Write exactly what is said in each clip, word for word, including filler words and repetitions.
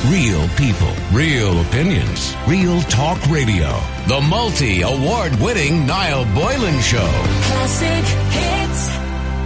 Real people, real opinions, real talk radio. The multi-award-winning Niall Boylan Show. Classic hits.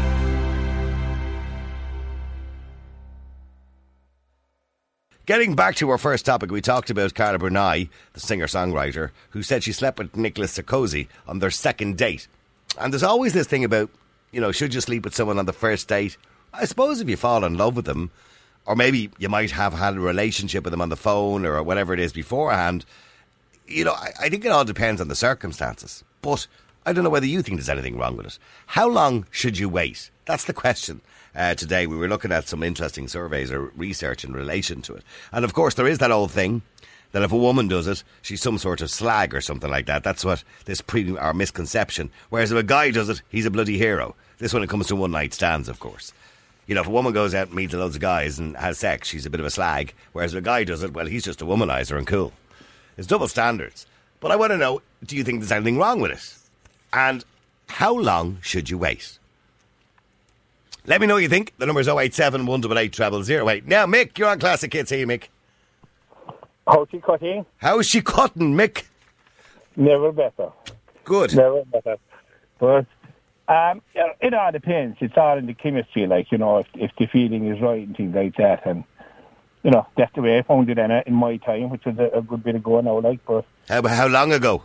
Getting back to our first topic, we talked about Carla Bruni, the singer-songwriter, who said she slept with Nicolas Sarkozy on their second date. And there's always this thing about, you know, should you sleep with someone on the first date? I suppose if you fall in love with them, or maybe you might have had a relationship with them on the phone or whatever it is beforehand, you know, I, I think it all depends on the circumstances. But I don't know whether you think there's anything wrong with it. How long should you wait? That's the question. Uh, today we were looking at some interesting surveys or research in relation to it. And of course there is that old thing that if a woman does it, she's some sort of slag or something like that. That's what this pre or misconception. Whereas if a guy does it, he's a bloody hero. This when it comes to one night stands, of course. You know, if a woman goes out and meets loads of guys and has sex, she's a bit of a slag. Whereas if a guy does it, well, he's just a womanizer and cool. It's double standards. But I want to know, do you think there's anything wrong with it? And how long should you wait? Let me know what you think. The number's oh eight seven, one eight eight, zero zero zero eight. Now, Mick, you're on Classic Hits here, Mick. How's she cutting? How's she cutting, Mick? Never better. Good. Never better. But um, it all depends. It's all in the chemistry, like, you know, if, if the feeling is right and things like that. And, you know, that's the way I found it in, in my time, which was a, a good bit ago now, like. But How, how long ago?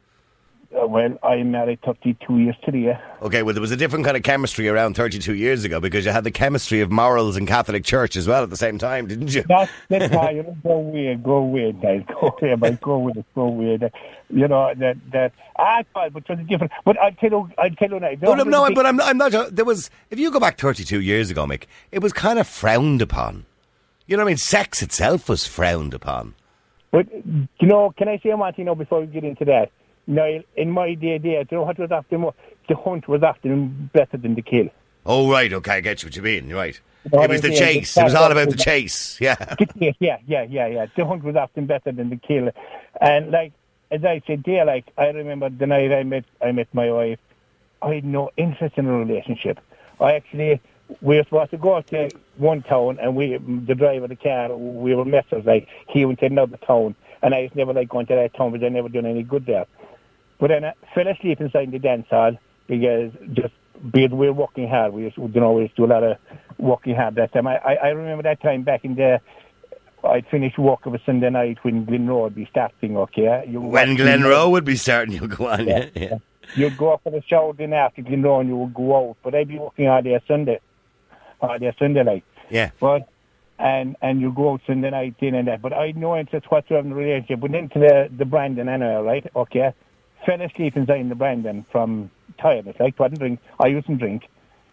Uh, well, I'm married thirty-two years today. Okay, well, there was a different kind of chemistry around thirty-two years ago because you had the chemistry of morals and Catholic Church as well at the same time, didn't you? That's, that's why, you know, go away, go away, guys, go away, but go away, go away. That, you know, that, that, I thought, but it was different. But I'll tell you, I'll tell you now. No, no, no, but I'm, I'm not, there was, if you go back thirty-two years ago, Mick, it was kind of frowned upon. You know what I mean? Sex itself was frowned upon. But, you know, can I say one thing now before we get into that? Now, in my day, day, you know what was often more, the hunt was often better than the kill. Oh, right, okay, I get what you mean, right. You know it was the saying? chase, it was all about the chase, yeah. yeah, yeah, yeah, yeah, yeah. The hunt was often better than the kill. And, like, as I said there, like, I remember the night I met, I met my wife, I had no interest in a relationship. I actually, we were supposed to go to one town, and we, the driver of the car, we were messers, like, he went to another town, and I just never liked going to that town because I never done any good there. But then I fell asleep inside the dance hall because just we were working hard. We used, you know, we used to do a lot of working hard that time. I, I, I remember that time back in the, I'd finish work of a Sunday night when Glenroe would be starting, okay? You when Glenroe would be starting, you'd go on, yeah. yeah. You'd go up for the shower then after Glenroe and you would go out. But I'd be working all day Sunday, all day Sunday like. Yeah. But, and and you go out Sunday night in and that. But I had no interest whatsoever in the relationship. Went into the, the Brandon anyway, right? Okay? Fell asleep inside the Brandon from tiredness, like, couldn't drink. I used to drink.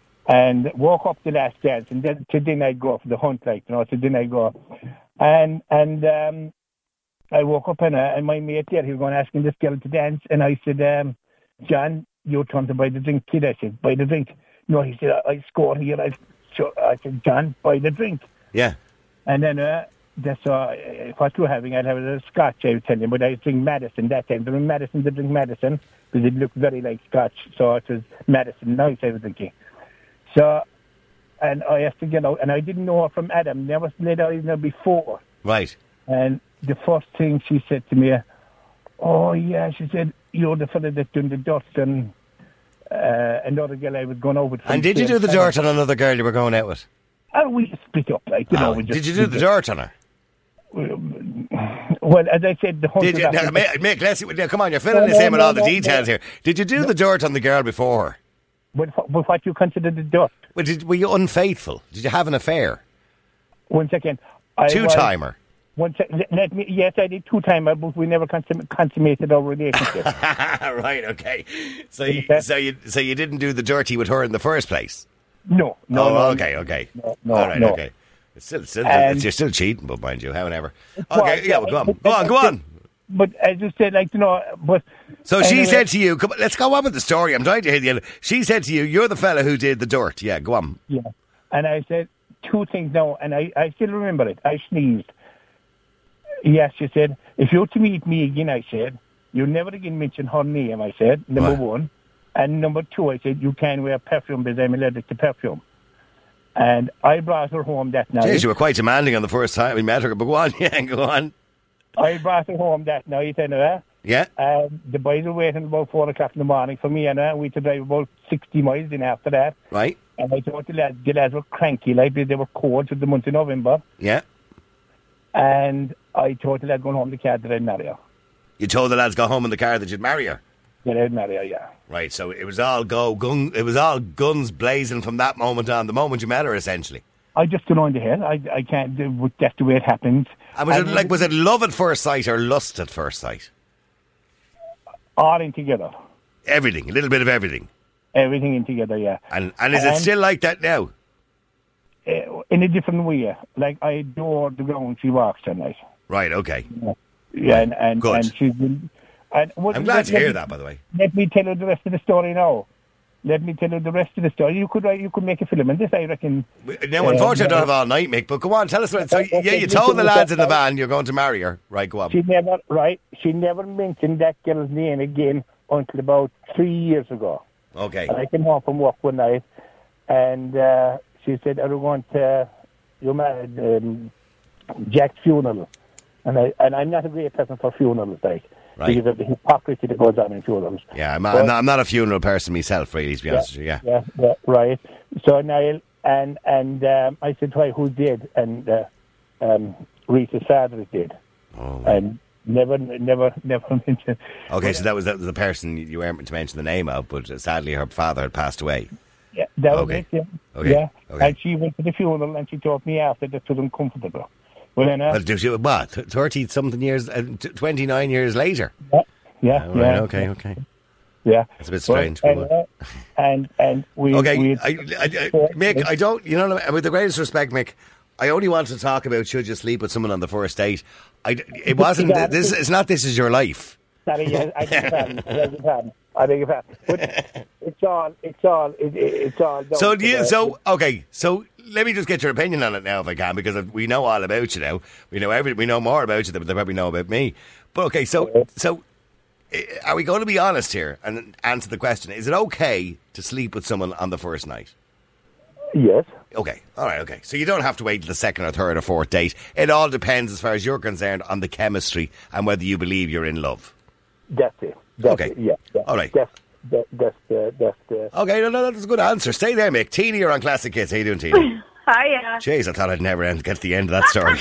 And woke up the last dance, and then to then I'd go for the hunt, like, you know, to then I'd go. And and um, I woke up, and, uh, and my mate there, he was going asking this girl to dance, and I said, um, John, you're trying to buy the drink, kid. I said, buy the drink. No, he said, I, I scored here. I, I said, John, buy the drink. Yeah. And then, uh, that's uh, what you're having. I'd have a scotch, I would tell you, but I drink Madison that time. There was Madison to drink Madison because it looked very like scotch, so it was Madison nice, I was thinking. So, and I have to get out, and I didn't know her from Adam, never laid out even before. Right. And the first thing she said to me, oh yeah, she said, you're the fella that done the dirt and uh, another girl I was going out with. And did you do the dirt on another girl you were going out with? Oh, we just split up, like, you oh, know. We just did you do the dirt on her? Well, as I said, the hunt Did you, now, Mick, Mick, let's, now, come on, you're filling no, this no, in with no, all the no, details no. here. Did you do no. the dirt on the girl before her? But, but what you consider the dirt? Well, did, were you unfaithful? Did you have an affair? One second. I Two-timer? Was, one sec, let me, yes, I did two-timer, but we never consum, consummated our relationship. Right, okay. So you, so, you, so you didn't do the dirty with her in the first place? No, no, oh, no. okay, okay. No, no, all right, no. okay. It's still, still, And, it's, you're still cheating, but mind you, however. Okay, well, yeah, well, go on, go on, go on. But as you said, like, you know, but... So anyway, she said to you, come on, let's go on with the story. I'm trying to hear the end. She said to you, you're the fella who did the dirt. Yeah, go on. Yeah. And I said two things now, and I, I still remember it. I sneezed. Yes, she said, if you're to meet me again, I said, you'll never again mention her name, I said, number What? one. And number two, I said, you can't wear perfume because I'm allergic to perfume. And I brought her home that night. Jeez, you were quite demanding on the first time we met her. But go on, yeah, go on. I brought her home that night, anyway. Yeah. Um, the boys were waiting about four o'clock in the morning for me, and uh, we had to drive about sixty miles in after that. Right. And I thought the lads, the lads were cranky, like they were cold for the month of November. Yeah. And I told the lads going home the car that I'd marry her. You told the lads go home in the car that you'd marry her. That I'd marry her, yeah. Right. So it was all go gun. It was all guns blazing from that moment on. The moment you met her, essentially. I just don't know in the head. I I can't. do- That's the way it happened. And was And it like was it love at first sight or lust at first sight? all in together, Everything, a little bit of everything. everything in together, yeah. And and is it And- still like that now? Uh, in a different way. Like I adore the ground she walks on, like. Right. Okay. Yeah, and and, Good. and she's been. And what- I'm glad to let hear me- that. By the way. Let me tell you the rest of the story now. Let me tell you the rest of the story. You could write, you could make a film on this, I reckon. No, unfortunately, I don't have all night, Mick. But go on, tell us. What, so yeah, you told the lads in the van you're going to marry her. Right. Go on. She never, right? She never mentioned that girl's name again until about three years ago. Okay. And I came home from work one night, and uh, she said, "Are you going to you married um, Jack's funeral?" And I and I'm not a great person for funerals, like Right. because of the hypocrisy that goes on in funerals. Yeah, I'm, I'm, But- not, I'm not a funeral person myself, really. To be honest with you. Yeah. Yeah, yeah, right. So Niall and and um, I said, "Why? Who did?" And uh, um, Reese's father did, Oh, and never, never, never mentioned. okay, so that was, that was the person you weren't to mention the name of, but sadly her father had passed away. Yeah, that was Okay. it. Yeah, Okay. yeah. Okay. And she went to the funeral, and she told me after that was uncomfortable. Well, then, uh, Well, do you, what? Thirty something years, uh, twenty nine years later. yeah, yeah, Oh, yeah, right, okay, okay. yeah. That's a bit Well, strange. but and, what- uh, and and we, Okay, we I, I, I, Mick, I don't, you know, with the greatest respect, Mick, I only want to talk about should you sleep with someone on the first date. I, it wasn't, this, it's not This Is Your Life. Sorry, yes, I beg your pardon. I beg your pardon. I beg your pardon. But it's all, it's all, it, it, it's all. down So, to do you, the- so, okay, so let me just get your opinion on it now if I can, because we know all about you now. We know every, we know more about you than they probably know about me. But okay, so, so, eh, are we going to be honest here and answer the question? Is it okay to sleep with someone on the first night? Yes. Okay, all right, okay. So you don't have to wait till the second or third or fourth date. It all depends, as far as you're concerned, on the chemistry and whether you believe you're in love. That's it. That's Okay. it. Yeah. yeah. All right. That's that, that's the that's the. Okay, no, no, that's a good answer. Stay there, Mick. Teeny, you're on Classic Hits. How you doing, Teeny? Hiya. Jeez, I thought I'd never end, get to the end of that story.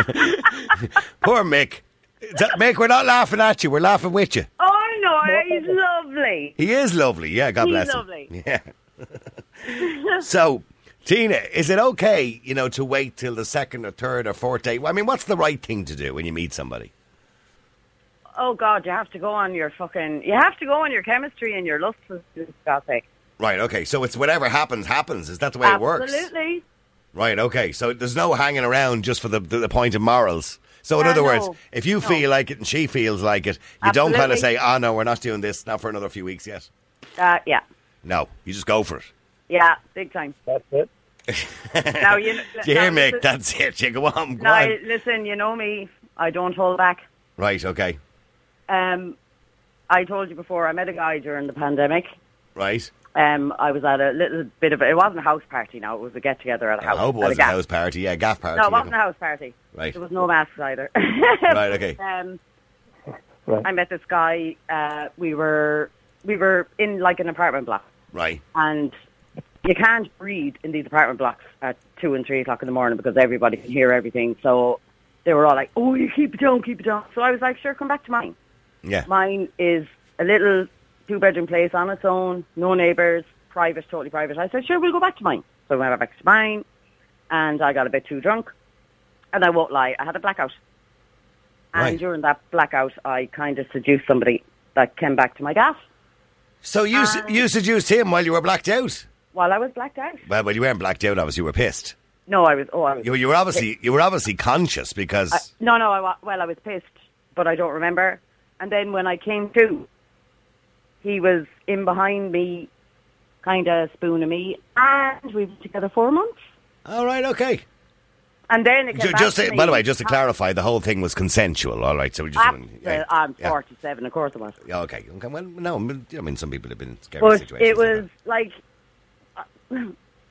Poor Mick. That- Mick, we're not laughing at you. We're laughing with you. Oh no, he's lovely. He is lovely. Yeah, God He's bless lovely. him. Yeah. So, Tina, is it okay, you know, to wait till the second or third or fourth date? I mean, what's the right thing to do when you meet somebody? Oh God, you have to go on your fucking. You have to go on your chemistry and your lust for God's sake. Right, okay. So it's whatever happens, happens. Is that the way it works? Absolutely. Right, okay. So there's no hanging around just for the, the, the point of morals. So in Uh, other no. words, if you No. feel like it and she feels like it, you don't kind of Absolutely. say, oh no, we're not doing this, not for another few weeks yet. Uh, yeah, No, you just go for it. yeah, big time. That's it. Now you. Do you hear, now, Mick? listen- That's it. You go on, go Now, on. listen, you know me. I don't hold back. Right, okay. Um, I told you before. I met a guy during the pandemic. Right. Um, I was at a little bit of a, it wasn't a house party now, it was a get together at a house. I hope it at was a gaff. house party. Yeah, gaff party. No, it wasn't yeah. a house party. Right. There was no masks either. Right, okay. Um, Right. I met this guy, uh, we were, we were in like an apartment block, Right. and you can't breathe in these apartment blocks at two and three o'clock in the morning because everybody can hear everything. So they were all like, oh, you keep it down, keep it down. So I was like, sure, come back to mine. Yeah. Mine is a little two-bedroom place on its own, no neighbours, private, totally private. I said, sure, we'll go back to mine. So we went back to mine, and I got a bit too drunk. And I won't lie, I had a blackout. And Right. during that blackout, I kind of seduced somebody that came back to my gaff So you s Um, you seduced him while you were blacked out? while I was blacked out. Well, well, you weren't blacked out, obviously. You were pissed. No, I was, oh, I was... You, you were obviously you were obviously conscious because... I, no, no, I, wa- well, I was pissed, but I don't remember. And then when I came to, he was in behind me, kind of spooning me, and we were together four months. All right, okay. And then it came Ju- back Just to to- me. by the way, just to clarify, the whole thing was consensual. All right, so we just After, yeah, I'm yeah. forty-seven, of course it was. Yeah, okay. Okay. Well, no, I mean some people have been in scary But situations. it like was like, uh,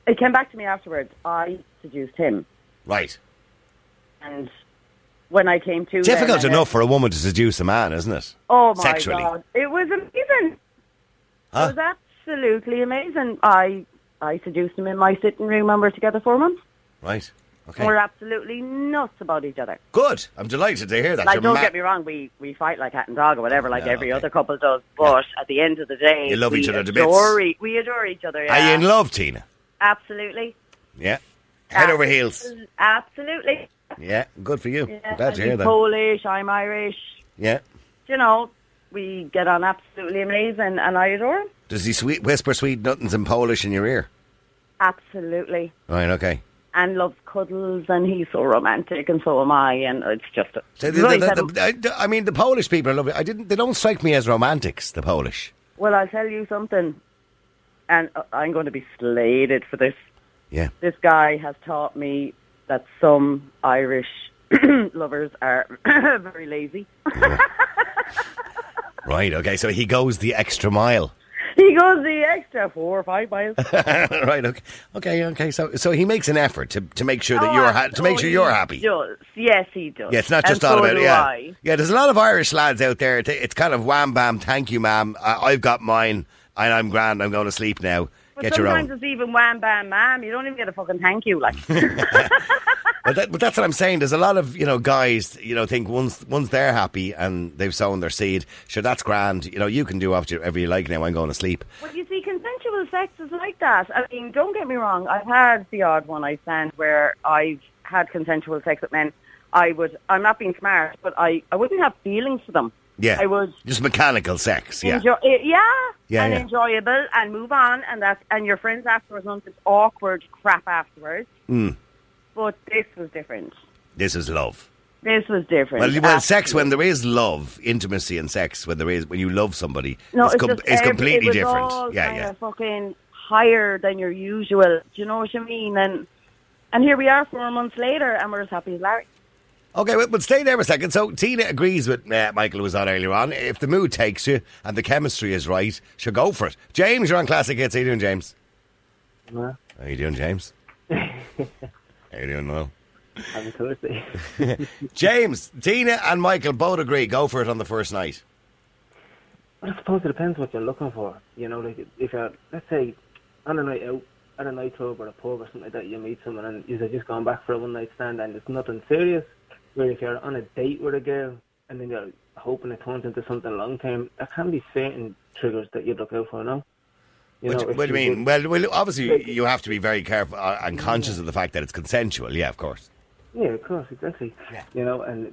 it came back to me afterwards. I seduced him. Right. And when I came to... Difficult then, enough for a woman to seduce a man, isn't it? Oh, my Sexually. God. It was amazing. Huh? It was absolutely amazing. I I seduced him in my sitting room and we're together four months. Right. Okay. And we're absolutely nuts about each other. Good. I'm delighted to hear that. Like, You're don't ma- get me wrong, we, we fight like cat and dog or whatever, like Yeah, every okay. other couple does. But at the end of the day, You love we each other to bits. adore e- We adore each other, Are yeah. you in love, Tina? Absolutely. Yeah. Head over heels. Absolutely. Yeah. Good for you. Yeah. Glad to hear He's that. Polish, I'm Irish. Yeah. You know, we get on absolutely amazing and I adore him. Does he sweet whisper sweet nothings in Polish in your ear? Absolutely. Right. Okay. And loves cuddles, and he's so romantic, and so am I, and it's just... A, So the, Right, the, um, the, the, I mean, the Polish people are lovely. I didn't. They don't strike me as romantics. The Polish. well, I'll tell you something, and uh, I'm going to be slated for this. Yeah. This guy has taught me that some Irish lovers are very lazy. Right. Okay. So he goes the extra mile. He goes the extra four or five miles. Right. Okay. Okay. Okay. So so he makes an effort to, to make sure that Oh, you're ha- to make sure he you're happy. Does. Yes, he does. Yeah, it's not And just all so about do yeah. I. Yeah, there's a lot of Irish lads out there. It's- It's kind of wham bam, thank you, ma'am. I, I've got mine, and I'm grand. I'm going to sleep now. But Get your sometimes own. it's even wham bam ma'am. You don't even get a fucking thank you, like. But, that, but that's what I'm saying. There's a lot of you know guys you know think once once they're happy and they've sown their seed, sure that's grand. You know you can do whatever you like now. I'm going to sleep. Well, you see, consensual sex is like that. I mean, don't get me wrong. I've had the odd one I stand where I've had consensual sex with men. I would, I'm not being smart, but I, I wouldn't have feelings for them. Yeah, I would just mechanical sex. Yeah, enjoy, eh, yeah, Yeah, and yeah. enjoyable, and move on, and that, and your friends afterwards, not this awkward crap afterwards. Mm. But this was different. This is love. This was different. Well, well, sex Absolutely. when there is love, intimacy, and sex when there is when you love somebody, No, it's, it's, com- just it's every- completely it was different. All Yeah, kind yeah. of fucking higher than your usual. Do you know what I mean? And and here we are, four months later, and we're as happy as Larry. Okay, but, but stay there for a second. So Tina agrees with uh, Michael, who was on earlier on. If the mood takes you and the chemistry is right, she'll go for it. James, you're on Classic Hits. How you doing, James? Nah, How you doing, James? How you doing, Noel? happy Thursday. James, Tina and Michael both agree. Go for it on the first night. I suppose it depends what you're looking for. You know, like if you're, let's say, on a night out, at a nightclub or a pub or something like that, you meet someone and you're just gone back for a one night stand and it's nothing serious. Where if you're on a date with a girl and then you're hoping it turns into something long term, there can be certain triggers that you look out for now. You What, know, if what do you you mean? would- Well, well, obviously you have to be very careful uh, and conscious of the fact that it's consensual. Yeah, of course. Yeah, of course, exactly. Yeah. You know, and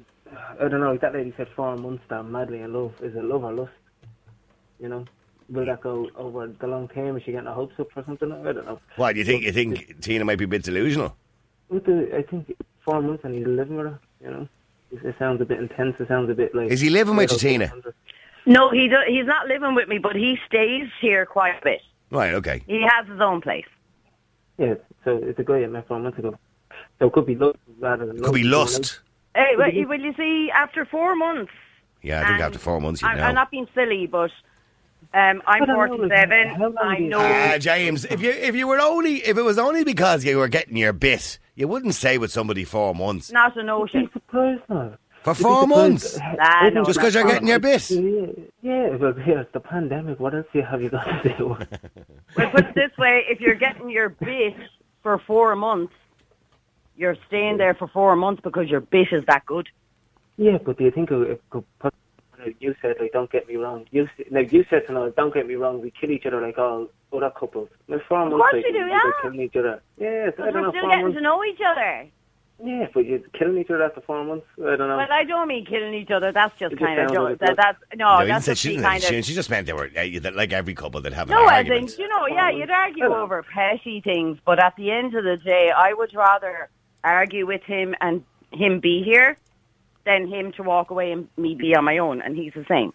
I don't know, like that lady said four months they're madly in love. Is it love or lust? You know? Will that go over the long term? Is she getting her hopes up for something? I don't know. Why do you think? You think Tina might be a bit delusional? With the, I think four months and he's living with her, you know? It, it sounds a bit intense. It sounds a bit like... Is he living with you, Tina? No, he do, he's not living with me, but he stays here quite a bit. Right. Okay. He has his own place. Yeah, so it's a guy I met four months ago. So it could be lust rather than Could be love. lust. Hey, well, you, well, you see, after four months... Yeah, I think and after four months, you I'm, know. I'm not being silly, but um, I'm I don't know, forty-seven. how long I do you- know... Ah, James, if you if you were only if it was only because you were getting your bit, you wouldn't stay with somebody four months. Not a You'd notion. be surprised now. For You'd be four surprised. months? I Nah, think- no, Just because you're getting your bit. Yeah, yeah, well, yeah, it's the pandemic. What else do you have you got to do? Well, put it this way, if you're getting your bit for four months, you're staying there for four months because your bit is that good. Yeah, but do you think it could put... You said, like, don't get me wrong. You, s- like, you said to know, don't get me wrong, we kill each other like all other couples. Like, four months, course like, we do, we're yeah. killing each other. Yes, I Because don't we're know, still four getting months. to know each other. Yeah, but you're killing each other after four months? I don't know. Well, I don't mean killing each other. That's just It just kind of... sounds like that, it. that's, no, No, you didn't that's say just she, me didn't, kind she, of... she just meant they were uh, that like every couple that have No, an I argument. think, you know, yeah, you'd argue Hello. over petty things, but at the end of the day, I would rather argue with him and him be here than him to walk away and me be on my own, and he's the same.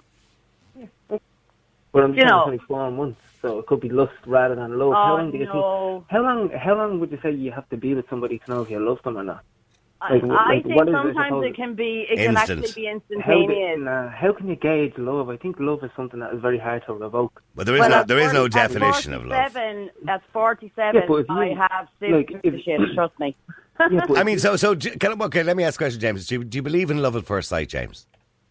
But I'm you saying know- it's only four months, so it could be lust rather than love. how Oh, long do you no. think? How long? How long would you say you have to be with somebody to know if you love them or not? Like, I, like, I think what is it sometimes supposed- it can be, it can Instant. actually be How, instantaneous. do, nah, how can you gauge love? I think love is something that is very hard to revoke. But there is Well, no at there is no forty- at definition of love. forty-seven, At forty-seven, Yeah, but if you- I have like, sister if- shit, trust me. Yeah, but I mean, so so do- can I, okay. Let me ask a question, James. Do you, do you believe in love at first sight, James?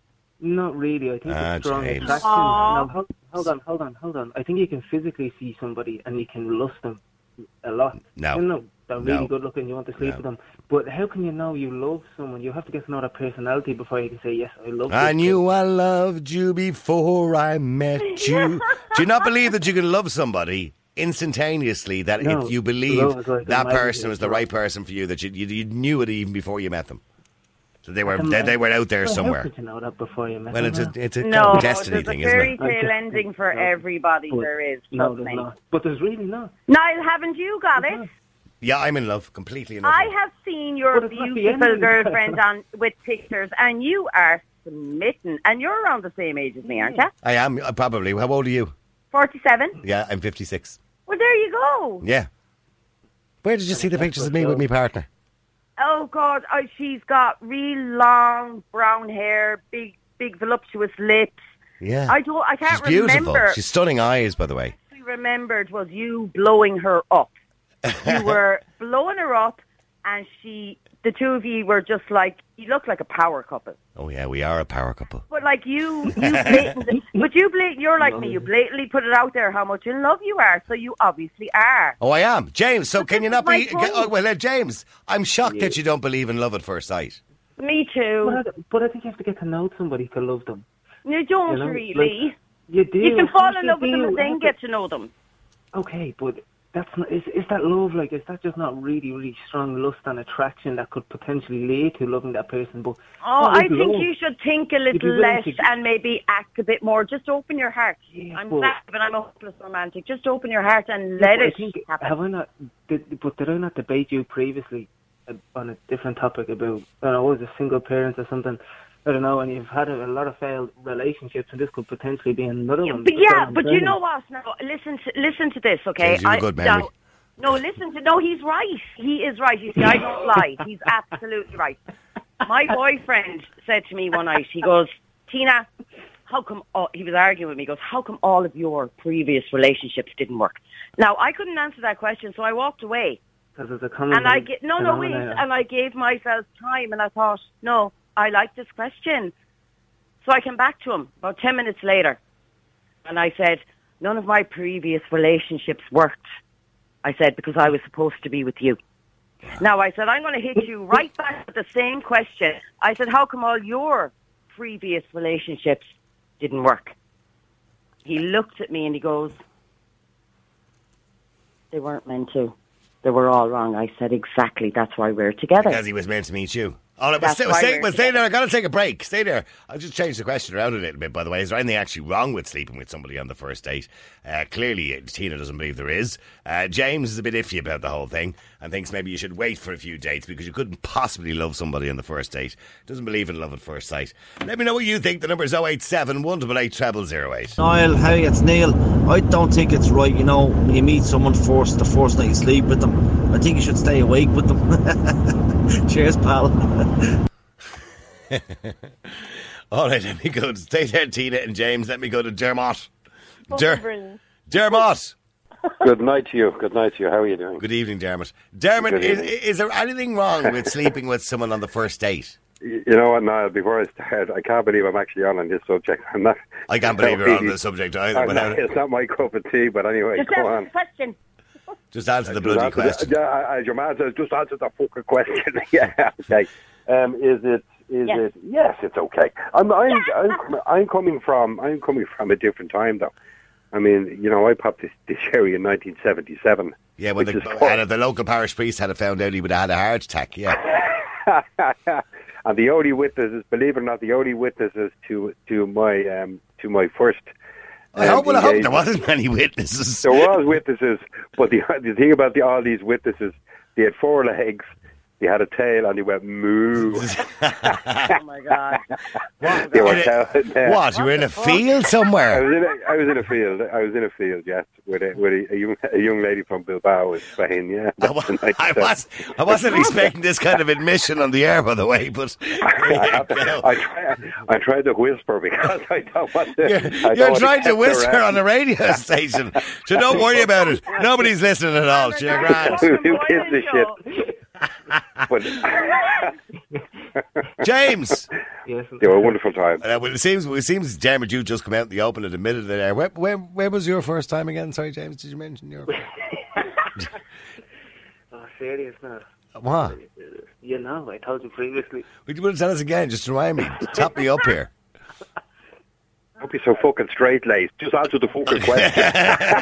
not really. I think Ah, it's strong James. attraction. Aw. No, hold, hold on, hold on, hold on. I think you can physically see somebody and you can lust them a lot. No. You know, they're really No. good looking. You want to sleep No. with them. But how can you know you love someone? You have to get to know their personality before you can say yes, I love. I this knew I loved you before I met you. Do you not believe that you can love somebody instantaneously? That No, if you believe love is like a that magic person was the love. right person for you, that you, you, you knew it even before you met them. So they were Um, they, they were out there Well, somewhere. How could you know that before you met Well, them? it's a it's a kind No, of destiny there's thing, a isn't fairy it? tale Okay. ending for No. everybody. But- There is, No, trust there's me. not. But there's really not. Niall, haven't you got it? Yeah, I'm in love, completely in love. I have seen your But it's not the beautiful ending. girlfriend on with pictures, and you are smitten. And you're around the same age as me, aren't you? I am uh, probably. How old are you? Forty-seven. Yeah, I'm fifty-six. Well, there you go. Yeah. Where did you see the pictures of me with my partner? Oh God, oh, she's got real long brown hair, big, big voluptuous lips. Yeah. I don't, I can't She's beautiful. remember. She's stunning eyes, by the way. We remembered was you blowing her up. You were blowing her up, and she, the two of you were just like, you look like a power couple. Oh yeah, we are a power couple. But like you, you blatantly, but you blat- you're like me. You blatantly put it out there how much in love you are. So you obviously are. Oh, I am, James. So can you not my be? point. Oh, well, uh, James, I'm shocked that you don't believe in love at first sight. Me too. But I, but I think you have to get to know somebody to love them. You don't You know, really. like, you do. you can of fall course in you love with them do. and then get to know them. Okay, but that's not, is, is that love, like, is that just not really, really strong lust and attraction that could potentially lead to loving that person? But Oh, what I is think love? you should think a You'd be little willing less to- and maybe act a bit more. Just open your heart. Yeah, I'm but- sad, but I'm a hopeless romantic. Just open your heart and Yeah, let but it I think, happen. have I not, did, but did I not debate you previously uh, on a different topic about, I don't know, was a single parent or something? I don't know, and you've had a, a lot of failed relationships, and this could potentially be another one. But That's yeah, what I'm but you saying. know what? Now, listen to listen to this, okay? James, you have a good memory. Now, no, listen to no. He's right. He is right. You see, I don't lie. He's absolutely right. My boyfriend said to me one night. He goes, Tina, how come? All, he was arguing with me. He goes, how come all of your previous relationships didn't work? Now, I couldn't answer that question, so I walked away. Because it's a common And I get no, no, wait. phenomenon. And I gave myself time, and I thought, no, I like this question. So I came back to him about ten minutes later, and I said, none of my previous relationships worked. I said, because I was supposed to be with you. Now, I said, I'm going to hit you right back with the same question. I said, how come all your previous relationships didn't work? He looked at me and he goes, they weren't meant to. They were all wrong. I said, exactly. That's why we're together. Because he was meant to meet you. Oh, but That's stay, why stay, we're well, stay together. there. I got to take a break. Stay there. I'll just change the question around a little bit, by the way. Is there anything actually wrong with sleeping with somebody on the first date? Uh, clearly, uh, Tina doesn't believe there is. Uh, James is a bit iffy about the whole thing and thinks maybe you should wait for a few dates because you couldn't possibly love somebody on the first date. Doesn't believe in love at first sight. Let me know what you think. The number is oh eight seven, one eight eight, zero zero zero eight. Niall, hey, it's Neil. I don't think it's right, you know, when you meet someone first, the first night you sleep with them. I think you should stay awake with them. Cheers, pal. All right, let me go. Stay there, Tina and James. Let me go to Dermot. Der- Dermot. Good night to you. Good night to you. How are you doing? Good evening, Dermot. Dermot, Good is, evening. is there anything wrong with sleeping with someone on the first date? You know what, Niall? Before I start, I can't believe I'm actually on on this subject. I'm not. I can't believe you're on the subject either. I'm Without not, it's not my cup of tea, but anyway, Just go answer on. the question. Just answer the Just bloody answer the- question. yeah, as your man says, just answer the fucking question. Yeah, okay. Um, is it? Is Yes. it? Yes, it's okay. I'm. I'm, I'm. I'm coming from. I'm coming from a different time, though. I mean, you know, I popped this, this cherry in nineteen seventy-seven. Yeah, when which the, is four- and if the local parish priest had found out he would have had a heart attack, yeah. And the only witnesses, believe it or not, the only witnesses to to my um, to my first. I um, hope, well, I hope there engagement- wasn't many witnesses. There was witnesses, but the the thing about the, all these witnesses, they had four legs, They had a tail and they went moo. Oh my God! What? They were In a- tell- yeah. What? You were in a field I somewhere? was in a, I was in a field. I was in a field, yes, with a with a, a young a young lady from Bilbao in Spain. Yeah, I, wa- I was. I wasn't expecting this kind of admission on the air, by the way. But I, I, I, try, I tried to whisper because I don't want to. you're, I don't you're want trying to get whisper around. on a radio station, so don't worry about it. Nobody's listening at all. So you're grand. Who gives a shit? But James. Yes. they were a wonderful time. Uh, well, it seems it seems Dermot, you just come out in the open and admitted it there. Where, where, where was your first time again? Sorry, James, did you mention your? Oh, serious now. What? You know, I told you previously. Would you want to tell us again? Just to remind me. Top me up here. Don't be so fucking straight laced. Just answer the fucking question.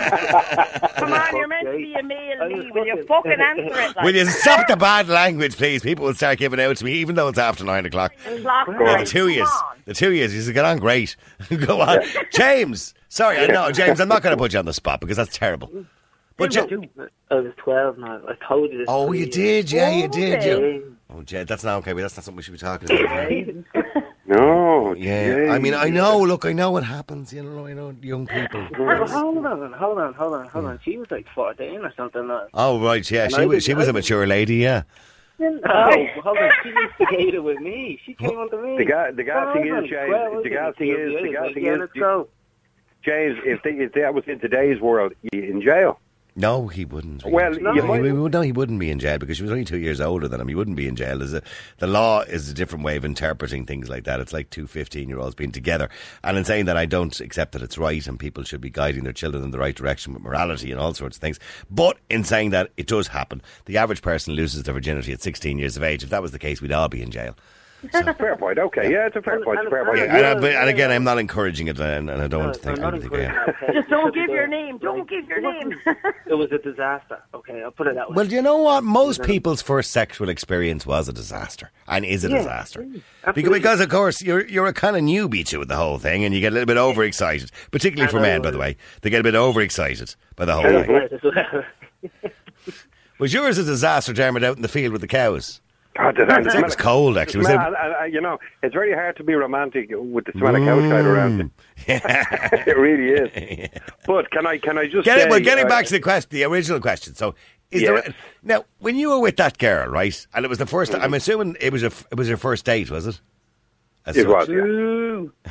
Come on, you're meant to be a male, I Lee. was Will you fucking- fucking answer it? Like, Will you stop the bad language, please? People will start giving out to me, even though it's after nine o'clock. Clock Yeah, right. the two years. Come on. The two years. You said, get on great. Go on. James. Sorry, I know, James, I'm not going to put you on the spot because that's terrible. But Ja- I was twelve now. I told you this. Oh, you did. Yeah, you did. Yeah. You. Oh, Jed, that's not okay. But that's not something we should be talking about. No. Yeah, yeah. I mean, I know. Look, I know what happens. You know, I know young people. Well, hold on, hold on, hold on, hold on. She was like fourteen or something. Like. Oh, right, yeah. And She I was. was- She was I a was- mature lady. Yeah. No, hold on. She instigated with me. She came on to me. The guy, the guy Well, thing I is, was James. twelve, The guy I thing was is, the guy like, thing yeah, is, let's go. James. If, they, if that was in today's world, you in jail. No, he wouldn't. Be. Well, no, you he, might- he would- no, he wouldn't be in jail because she was only two years older than him. He wouldn't be in jail. There's a, the law is a different way of interpreting things like that. It's like two fifteen-year-olds being together. And in saying that, I don't accept that it's right and people should be guiding their children in the right direction with morality and all sorts of things. But in saying that, it does happen. The average person loses their virginity at sixteen years of age. If that was the case, we'd all be in jail. Fair point. Okay, yeah, it's a fair point. It's a fair point. Yeah, and, I, but, and again, I'm not encouraging it, and, and I don't No, think, I'm I not don't think I am. encouraging that. Just don't give Right. your name. Don't give your name. It was a disaster. Okay, I'll put it that way. Well, do you know what? Most people's first sexual experience was a disaster, and is a Yeah, disaster. mm, Because, absolutely. because, of course, you're you're a kind of newbie to the whole thing, and you get a little bit overexcited, particularly for I know, men, by the way. They get a bit overexcited by the whole That's thing. right as well. Was yours a disaster, Dermot, out in the field with the cows? God, the, the, It was cold, actually. Was Man, it? I, I, you know, it's very hard to be romantic with the smell of cowside around you. Yeah. It really is. But can I can I just Get say, it, well, getting uh, back to the question, the original question. So, is Yes. there now when you were with that girl, right? And it was the 1st I'm assuming it was a, it was your first date, was it? As It such. was, yeah.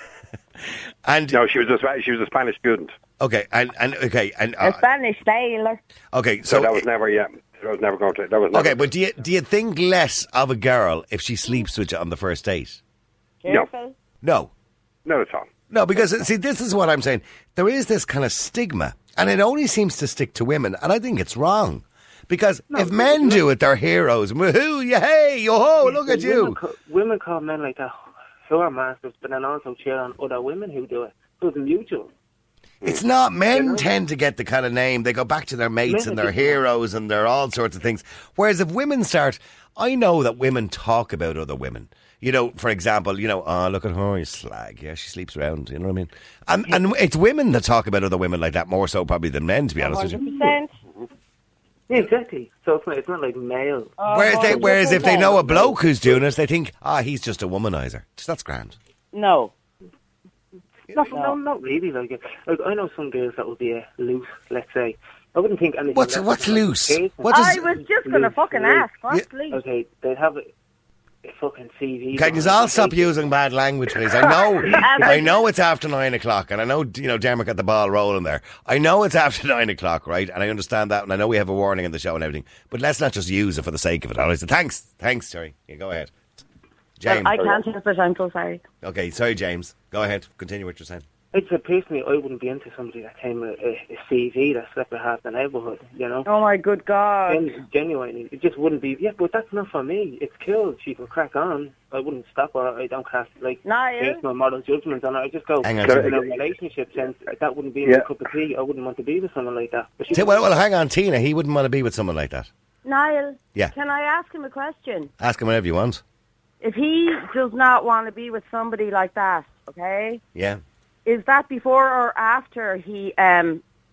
And No, she was a Spa- she was a Spanish student, okay, and and okay, and A uh, Spanish sailor. okay. so, So that was never yeah. That was never going to. That was never. okay, but do you do you think less of a girl if she sleeps with you on the first date? Careful. No, not at all. no, because see, this is what I'm saying. There is this kind of stigma, and it only seems to stick to women, and I think it's wrong. Because if men do it, they're heroes. Woohoo! Yeah, hey, yo ho! Look at Women you. ca- Women call men like that who are masters, but then also cheer on other women who do it. So it's mutual. It's not. Men know? tend to get the kind of name. They go back to their mates Men and their just- heroes and their all sorts of things. Whereas if women start, I know that women talk about other women. You know, for example, you know, oh, look at her, you slag. Yeah, she sleeps around. You know what I mean? And and it's women that talk about other women like that more so probably than men, to be honest with you. Percent. Yeah, exactly. So it's not, it's not like male. Whereas, they, whereas if they know a bloke who's doing it, they think, ah, he's just a womanizer. That's grand. No. No, no, not really. Like, like I know some girls that would be uh, loose. Let's say I wouldn't think anything. What's less what's of loose? person. What does? I was just going to Loose, fucking loose. ask. What's Lee? Okay, they'd have a, a fucking C V. Can you all stop using bad language, please? I know, I know it's after nine o'clock, and I know you know Dermot got the ball rolling there. I know it's after nine o'clock, right? And I understand that, and I know we have a warning in the show and everything. But let's not just use it for the sake of it. All right? So thanks, thanks, Terry. Yeah, go ahead, James. I can't help it. I'm so sorry. Okay, sorry, James. Go ahead. Continue what you're saying. I'd say personally, I wouldn't be into somebody that came with a, a C V that slept with half the neighbourhood. You know. Oh my good God. Gen- genuinely, it just wouldn't be. Yeah, but that's not for me. It's cool. She can crack on. I wouldn't stop her. I don't cast like Niall? personal moral judgments on her. I just go Hang on, in sorry. a relationship sense. That wouldn't be Yeah. my cup of tea. I wouldn't want to be with someone like that. But she Say, well, well, hang on, Tina. He wouldn't want to be with someone like that. Niall, Yeah. can I ask him a question? Ask him whatever you want. If he does not want to be with somebody like that, okay, Yeah. is that before or after he um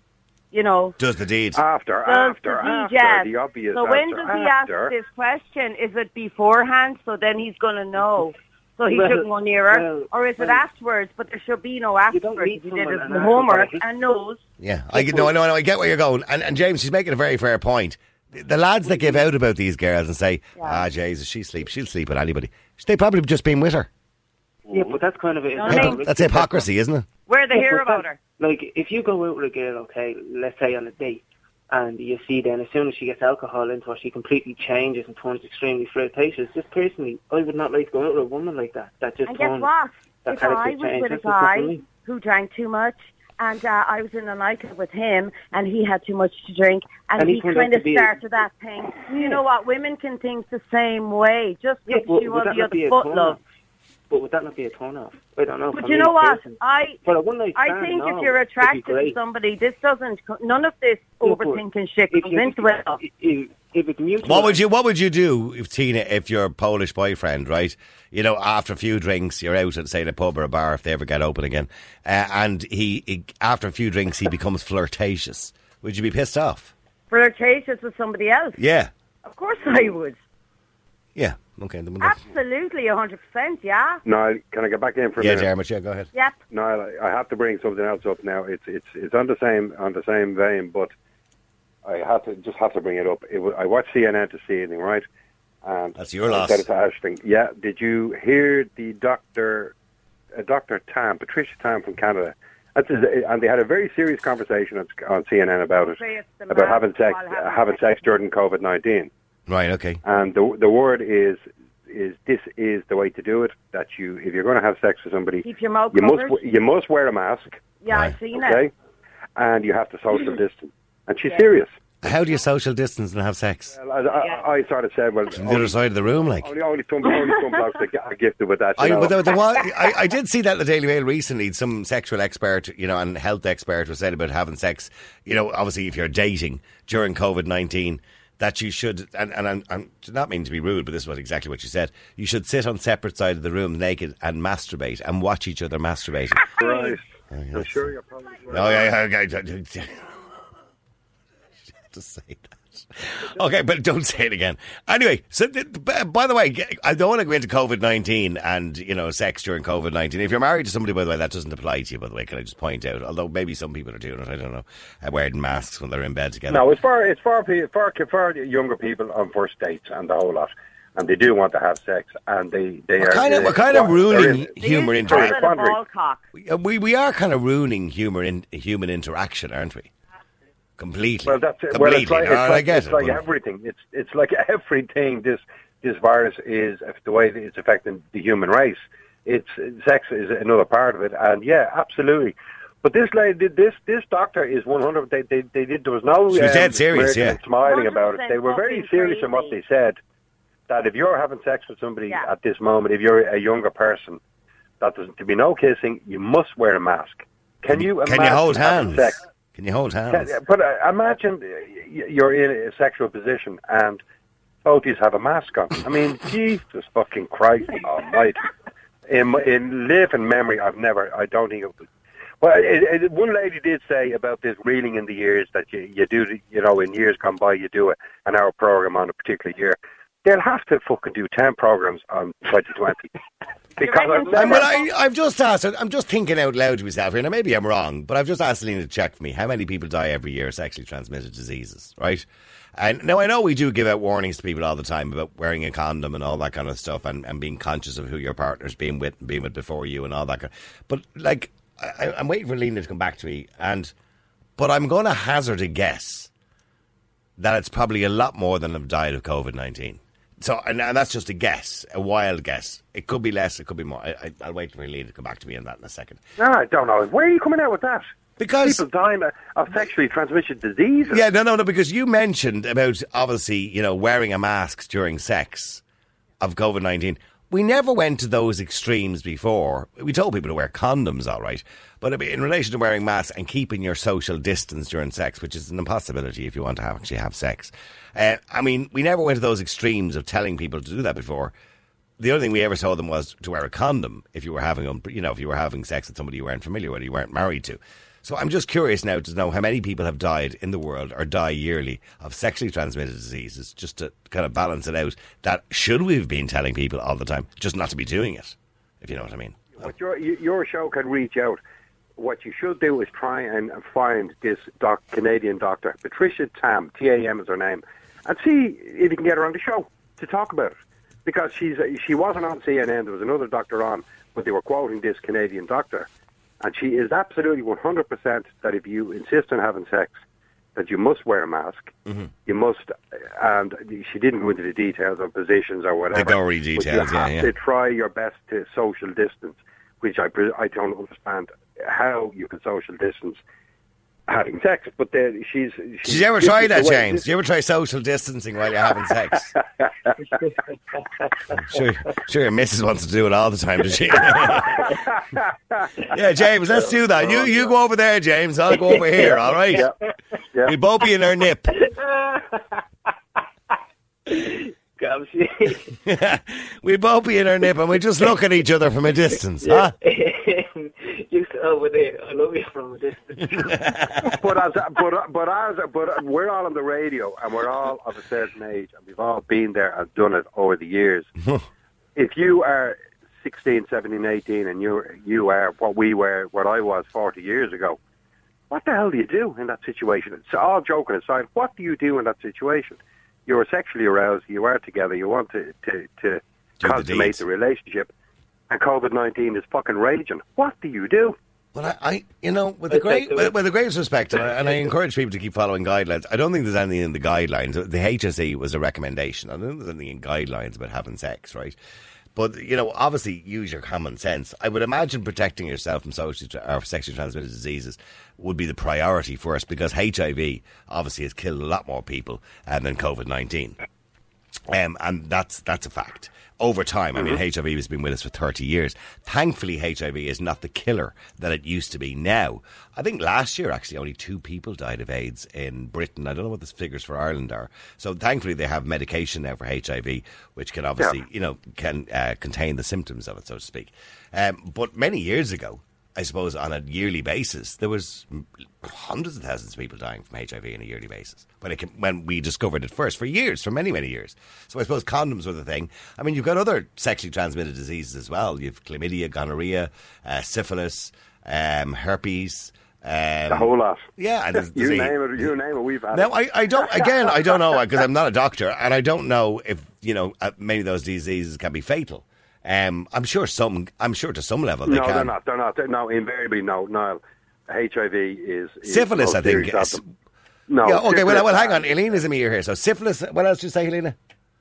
you know. Does the deed. After, Does after, the after, deed, yes. the obvious So when answer. does he after. ask this question? Is it beforehand? So then he's going to know. So he Well, shouldn't go near her. well, or is it well, afterwards? But there should be no You don't afterwards. meet If he did someone his and ask homework about it. and knows. Yeah, I get, no, no, no, I get where you're going. And, and James, she's making a very fair point. The, the lads that give out about these girls and say, Yeah. ah, Jesus, she sleeps, she'll sleep with anybody. They probably just been with her. Yeah, but that's kind of it. know what I mean? That's hypocrisy, isn't it? Where they Yeah, hear but about that- her. Like, if you go out with a girl, okay, let's say on a date, and you see then as soon as she gets alcohol into her, she completely changes and turns extremely flirtatious. Just personally, I would not like to go out with a woman like that. That just And guess turns what? that If I character was change. with a That's just not for guy me. who drank too much, and uh, I was in a nightclub with him, and he had too much to drink, and, And he he turned out kind to of be a- started that thing. You know what? Women can think the same way. Just Yeah, because but she would was that the not be other a foot, turn love. off? But would that not be a turn off? I don't know. But for you me know what? personally. I For a one-night I stand, think no, if you're it'd be attracted to great. somebody, this doesn't. co- None of this Yeah, but overthinking shit if goes you- into it. If, if it's mutual, What would you What would you do if Tina, if your Polish boyfriend, right? You know, after a few drinks, you're out at say a pub or a bar if they ever get open again, uh, and he, he after a few drinks he becomes flirtatious. Would you be pissed off? Flirtatious with somebody else? Yeah, Of course I would. yeah. Okay, then we'll go. Absolutely, a hundred percent. Yeah. Niall, can I get back in for a Yeah, minute? Dermot. Yeah, go ahead. Yep. Niall, I I have to bring something else up now. It's it's it's on the same on the same vein, but I have to just have to bring it up. It was, I watched C N N this evening, right? And That's your I loss. said it to Ashling. Yeah, did you hear the doctor, uh, Doctor Tam, Patricia Tam from Canada? That's his- and they had a very serious conversation on, on C N N about it, Creates the about mask having sex, while uh, having sex during COVID nineteen. Right. Okay. And the the word is is this is the way to do it. That you, if you're going to have sex with somebody, Keep your mouth you must covered. w- you must wear a mask, Yeah, Right. I've seen okay? it. And you have to social distance. And she's Yeah. serious. How do you social distance and have sex? Well, I, I, I sort of said, well, From the other side of the room, like. only only some only some blokes are are gifted with that. You I, know? but there, there was, I, I did see that in the Daily Mail recently. Some sexual expert, you know, and health expert was saying about having sex. You know, obviously, if you're dating during COVID nineteen, that you should, and, and I'm, I'm not meaning to be rude, but this was exactly what she said. You should sit on separate sides of the room naked and masturbate and watch each other masturbating. Right. Oh, yeah, I'm sure you're probably right. Oh, yeah, yeah, okay. Just say that. Okay, but don't say it again. Anyway, so th- b- by the way, I don't want to go into COVID nineteen and, you know, sex during COVID nineteen. If you're married to somebody, by the way, that doesn't apply to you, by the way, can I just point out? Although maybe some people are doing it, I don't know, uh, wearing masks when they're in bed together. No, it's for it's for pe- for for younger people on first dates and the whole lot, and they do want to have sex, and they they We're are kind of, they- we're kind of they're ruining in- humour They used to call interaction. it a ball cock. We, we are kind of ruining humour in human interaction, aren't we? Completely. Well, that's it. Completely. Well, it's like, No, it's I like, get it's it, like but- everything. It's it's like everything. This this virus is the way that it's affecting the human race. It's sex is another part of it, and yeah, absolutely. But this lady, this this doctor is one hundred. They they they did. There was no. She was um, dead serious, smirking yeah. and smiling about it. They were very fucking serious in what crazy. they said. That if you're having sex with somebody Yeah. at this moment, if you're a younger person, that there's to be no kissing. You must wear a mask. Can you imagine Can you hold having hands? sex? Can you hold hands? Can- But uh, imagine uh, y- you're in a sexual position and both of you have a mask on. I mean, Jesus fucking Christ almighty. In, in living memory, I've never, I don't think it was. Well, it, it, one lady did say about this reeling in the years that you, you do, the- you know, in years gone by, you do a, an hour program on a particular year. They'll have to fucking do ten programs on twenty twenty. Because I've reckon so? I never, mean, I, I've just asked, I'm just thinking out loud to myself here, now maybe I'm wrong, but I've just asked Selena to check for me how many people die every year of sexually transmitted diseases, right? And now I know we do give out warnings to people all the time about wearing a condom and all that kind of stuff and, and being conscious of who your partner's being with and being with before you and all that kind of, but like, I, I'm waiting for Lena to come back to me, and but I'm going to hazard a guess that it's probably a lot more than have died of COVID nineteen. So, and, and that's just a guess, a wild guess. It could be less, it could be more. I, I, I'll wait for Lena to come back to me on that in a second. no, I don't know. Where are you coming out with that? Because People dying of sexually transmitted diseases. yeah, no, no, no. Because you mentioned about obviously, you know, wearing a mask during sex of COVID nineteen. We never went to those extremes before. We told people to wear condoms, all right, but in relation to wearing masks and keeping your social distance during sex, which is an impossibility if you want to have, actually have sex. Uh, I mean, we never went to those extremes of telling people to do that before. The only thing we ever told them was to wear a condom if you were having, you know, if you were having sex with somebody you weren't familiar with, you weren't married to. So I'm just curious now to know how many people have died in the world or die yearly of sexually transmitted diseases, just to kind of balance it out. That should we have been telling people all the time, just not to be doing it, if you know what I mean. What your your show can reach out. What you should do is try and find this doc, Canadian doctor, Patricia Tam, T A M is her name, and see if you can get her on the show to talk about it. Because she's she wasn't on C N N, there was another doctor on, but they were quoting this Canadian doctor. And she is absolutely one hundred percent that if you insist on having sex, that you must wear a mask. Mm-hmm. You must, and she didn't go into the details of positions or whatever. The gory details, but you have yeah, yeah. to try your best to social distance, which I pre- I don't understand how you can social distance having sex. But then she's, she's... Did you ever try that, James? Did you ever try social distancing while you're having sex? sure, sure your missus wants to do it all the time, does she? Yeah, James, let's do that. You you go over there, James. I'll go over here, all right? Yeah. Yeah. We both be in our nip. We both be in our nip and we just look at each other from a distance, huh? You sit over there. I love you from a distance. but as but but as but we're all on the radio and we're all of a certain age and we've all been there and done it over the years. If you are sixteen, seventeen, eighteen and you you are what we were, what I was forty years ago, what the hell do you do in that situation? So all joking aside, what do you do in that situation? You're sexually aroused, you are together, you want to, to, to consummate the, the relationship, and COVID nineteen is fucking raging. What do you do? Well, I, I you know, with the great, with, with the greatest respect, and I, and I encourage people to keep following guidelines. I don't think there's anything in the guidelines. The H S E was a recommendation. I don't think there's anything in guidelines about having sex, right? But, you know, obviously use your common sense. I would imagine protecting yourself from social or sexually transmitted diseases would be the priority first, because H I V obviously has killed a lot more people uh, than COVID nineteen. Um, and that's that's a fact. Over time, I mean, mm-hmm. H I V has been with us for thirty years. Thankfully, H I V is not the killer that it used to be now. I think last year, actually, only two people died of AIDS in Britain. I don't know what the figures for Ireland are. So thankfully, they have medication now for H I V, which can obviously, yeah. you know, can uh, contain the symptoms of it, so to speak. Um, but many years ago, I suppose on a yearly basis, there was hundreds of thousands of people dying from H I V on a yearly basis when it came, when we discovered it first, for years, for many, many years. So I suppose condoms were the thing. I mean, you've got other sexually transmitted diseases as well. You've chlamydia, gonorrhea, uh, syphilis, um, herpes. Um, the whole lot. Yeah. And you disease. name it, you name it, we've had now, it. I, I don't, again, I don't know, because I'm not a doctor, and I don't know if, you know, many of those diseases can be fatal. Um, I'm sure some. I'm sure to some level they no, can. No, they're not. They're not. They're, no, invariably, no. No, H I V is, is syphilis. I think. Yes. No. Yeah, okay. Well, well, hang on. Helena's in my ear here. So syphilis. What else did you say, Helena?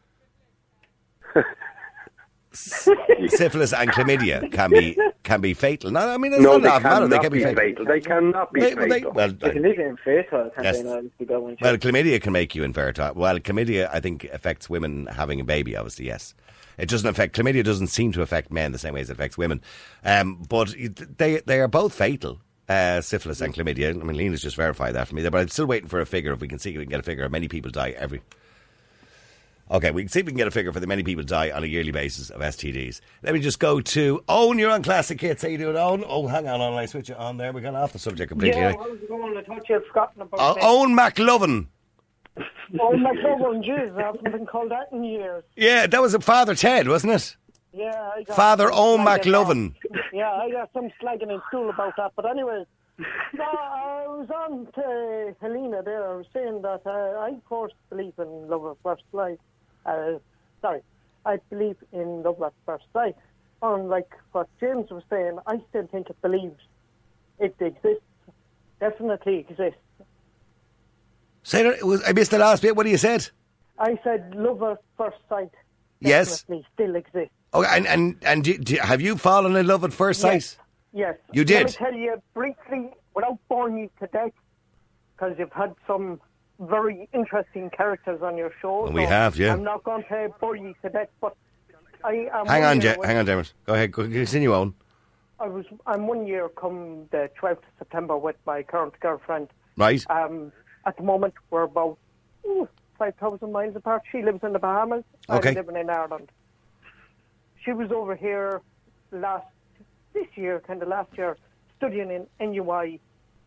Syphilis and chlamydia can be can be fatal. No, I mean, it's no, not they, matter. They can be fatal. fatal. They cannot be they, fatal. They, well, they can make it infertile. Can't yes. they? Now, to go well, chlamydia can make you infertile. Well, chlamydia, I think, affects women having a baby. Obviously, yes. It doesn't affect, chlamydia doesn't seem to affect men the same way as it affects women. Um, but they they are both fatal, uh, syphilis and chlamydia. I mean, Lena's just verified that for me there, but I'm still waiting for a figure. If we can see if we can get a figure of many people die every... Okay, we can see if we can get a figure for the many people die on a yearly basis of S T Ds. Let me just go to Owen. You're on Classic Hits. How you doing, Owen? Oh, hang on, I'll switch it on there. We got off the subject completely. Yeah, how's it going? I thought you had forgotten about uh, that. Owen McLovin. Oh, McLovin, jeez, I haven't been called that in years. Yeah, that was a Father Ted, wasn't it? Yeah, I got Father Owen McLovin. Yeah, I got some slagging in school about that. But anyway, no, I was on to Helena there. I was saying that uh, I, of course, believe in love at first sight. Uh, sorry, I believe in love at first sight. Unlike what James was saying, I still think it believes it exists. Definitely exists. Say that, was, I missed the last bit. What do you said? I said love at first sight. Yes. Definitely still exists. Oh, and and and do, do, have you fallen in love at first sight? Yes. Yes. You did. Let me tell you briefly, without boring you to death, because you've had some very interesting characters on your show. Well, we so have, yeah. I'm not going to bore you to death, but I am. Hang on, Je- hang on, Dermot. Go ahead. Go, continue on. I was. I'm one year come the twelfth of September with my current girlfriend. Right. Um. At the moment, we're about ooh, five thousand miles apart. She lives in the Bahamas. Okay. I'm living in Ireland. She was over here last, this year, kind of last year, studying in N U I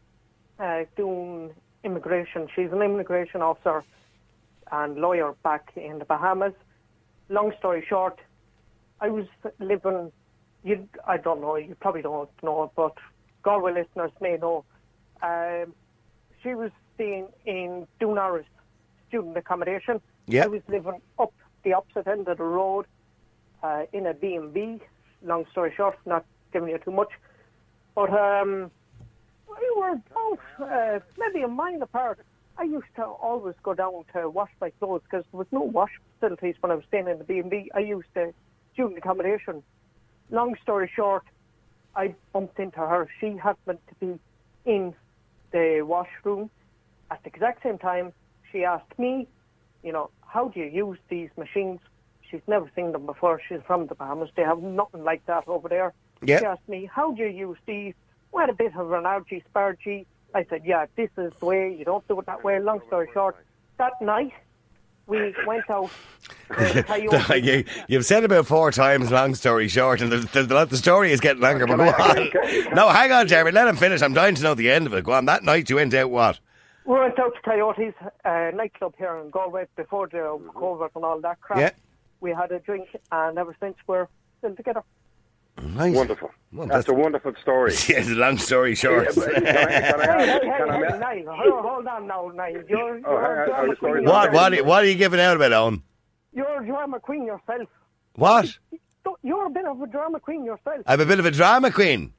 uh, doing immigration. She's an immigration officer and lawyer back in the Bahamas. Long story short, I was living, you, I don't know, you probably don't know, but Galway listeners may know. Um, she was staying in Dunaris student accommodation. Yep. I was living up the opposite end of the road uh, in a B and B. Long story short, not giving you too much. But um, we were both uh, maybe a mile apart. I used to always go down to wash my clothes because there was no wash facilities when I was staying in the B and B. I used uh, student accommodation. Long story short, I bumped into her. She happened to be in the washroom at the exact same time. She asked me, you know, how do you use these machines? She's never seen them before. She's from the Bahamas. They have nothing like that over there. Yep. She asked me, how do you use these? We had a bit of an argy spargy. I said, yeah, this is the way. You don't do it that way. Long story short, that night we went out. Uh, Coyote. you, you've said about four times, long story short, and the, the, the story is getting longer, but go on. No, hang on, Jeremy, let him finish. I'm dying to know the end of it. Go on, that night you went out what? We went out to Coyotes, uh, nightclub here in Galway, before the COVID and all that crap. Yeah. We had a drink, and ever since we're still together. Nice. Wonderful. Well, that's, that's a wonderful story. Yeah, it's a long story short. Yeah, can I, can I Hey, ask, hey, can I hey, ask- hey, Niall, hold hold on now, Niall. You're, you're Oh, a I- I drama was sorry. queen. What, yourself. what, are- what are you giving out about, Owen? You're a drama queen yourself. What? You're a bit of a drama queen yourself. I'm a bit of a drama queen.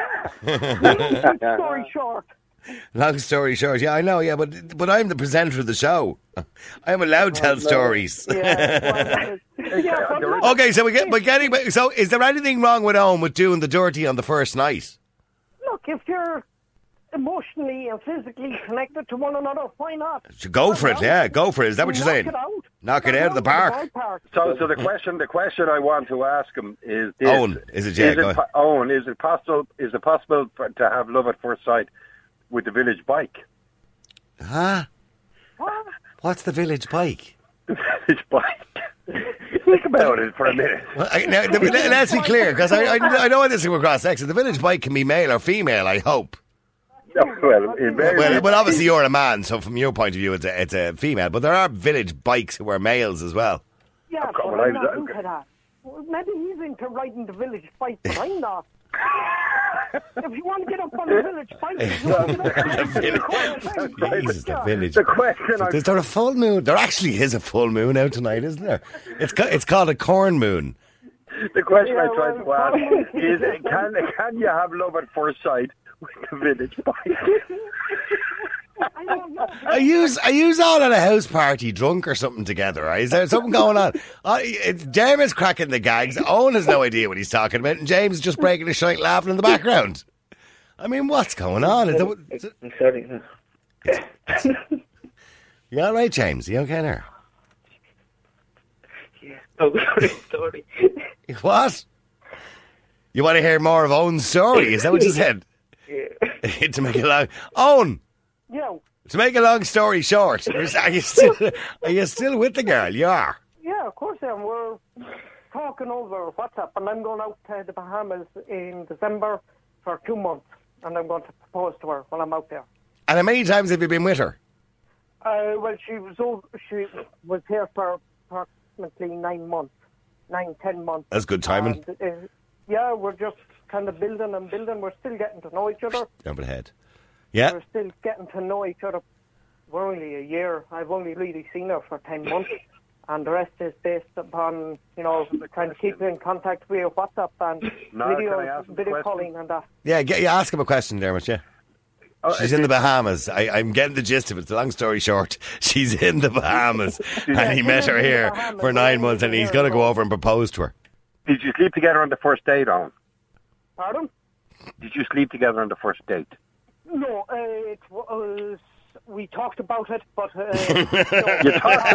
Long story short. Long story short, yeah, I know, yeah, but but I'm the presenter of the show. I'm allowed to tell stories. Yeah, well, yeah, but look, Okay, so we get, we're getting. So, is there anything wrong with Owen with doing the dirty on the first night? look, if you're emotionally and physically connected to one another, why not? So go for it, yeah, go for it. Is that what you're Knock saying? it out. Knock it out of the park. ballpark. So, so the question, the question I want to ask him is this: Owen, is it, yeah, Is go it po- Owen, is it possible? Is it possible for, to have love at first sight with the village bike? Huh? What? What's the village bike? The village bike. Think about it for a minute. Well, I, now, the, let- let's be clear, because I, I, I know this is across sex. The village bike can be male or female, I hope. No, well, in very Well, well, obviously you're a man, so from your point of view, it's a, it's a female. But there are village bikes who are males as well. Yeah, Come but on, I'm I- not into that. Well, maybe he's into riding the village bike, but I'm not. If you want to get up on the village bike, you want to get up on the village Jesus, the village. The question I Is there a full moon? There actually is a full moon out tonight, isn't there? It's ca- it's called a corn moon. The question Yeah, I tried well, to ask is, can can you have love at first sight with the village bike? I don't know. Are you are you all at a house party drunk or something together? Right? Is there something going on? Uh, it's, Jeremy's cracking the gags. Owen has no idea what he's talking about, and James is just breaking his shite laughing in the background. I mean, what's going on? Is there, is it, I'm sorry. you all right, James? You okay there? Yeah. Oh, sorry, sorry. What? You want to hear more of Owen's story? Is that what you said? Yeah. To make it long, Owen. Yeah, To make a long story short, are you still are you still with the girl? You are. yeah, of course I am. We're talking over WhatsApp, and I'm going out to the Bahamas in December for two months, and I'm going to propose to her when I'm out there. And how many times have you been with her? Uh, well, she was over, she was here for approximately nine months, nine, ten months. That's good timing. And, uh, yeah, we're just kind of building and building. We're still getting to know each other. Jump ahead. Yeah. We're still getting to know each other. We're only a year. I've only really seen her for ten months. And the rest is based upon, you know, kind of keeping in contact via WhatsApp and No, can I video, ask a video question? calling and that. Yeah, get, you ask him a question, Dermot, yeah. Oh, She's in the Bahamas. I, I'm getting the gist of it. It's a long story short. She's in the Bahamas. and he met her here for nine months and he's going to go over and propose to her. Did you sleep together on the first date, Owen? Pardon? Did you sleep together on the first date? No, uh, it was... We talked about it, but... Uh, You talked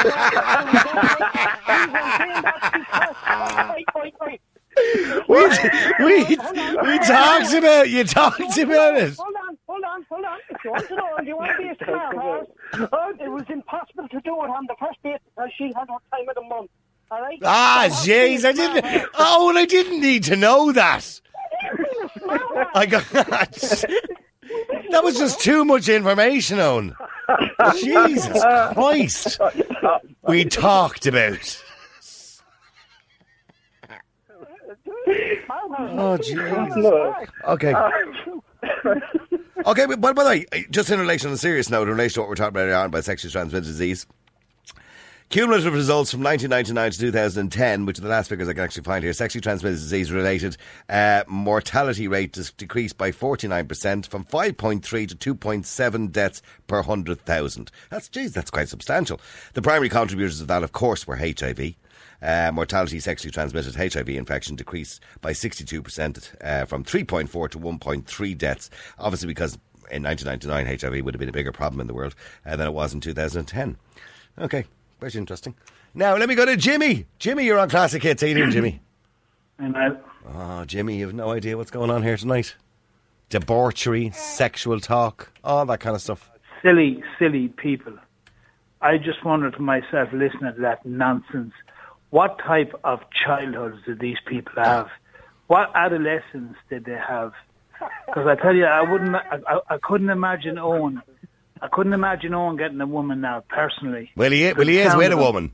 We, we, we talked about you talked about it. Hold on, hold on, hold on. If you want to know, if you want to be a smart ass, uh, it was impossible to do it on the first date because she had her time of the month. All right? Ah, So, jeez, I didn't. Oh, and I didn't need to know that. I got. That was just too much information, Owen. Jesus Christ. We talked about. Oh, jeez. Okay. Okay, but by the way, just in relation to a serious note, in relation to what we're talking about earlier on about sexually transmitted disease, cumulative results from nineteen ninety-nine to two thousand ten, which are the last figures I can actually find here, sexually transmitted disease-related uh, mortality rate has decreased by forty-nine percent from five point three to two point seven deaths per one hundred thousand. That's, geez, that's quite substantial. The primary contributors of that, of course, were H I V. Uh, mortality sexually transmitted H I V infection decreased by sixty-two percent uh, from three point four to one point three deaths. Obviously, because in nineteen ninety-nine H I V would have been a bigger problem in the world uh, than it was in two thousand ten. Okay, very interesting. Now, let me go to Jimmy. Jimmy, you're on Classic Hits. How you doing, Jimmy? I'm out. Oh, Jimmy, you have no idea what's going on here tonight. Debauchery, sexual talk, all that kind of stuff. Silly, silly people. I just wonder to myself, listening to that nonsense, what type of childhoods did these people have? What adolescence did they have? Because I tell you, I wouldn't, I, I, I couldn't imagine Owen. I couldn't imagine Owen getting a woman now, personally. Well, he, well, he is with a woman.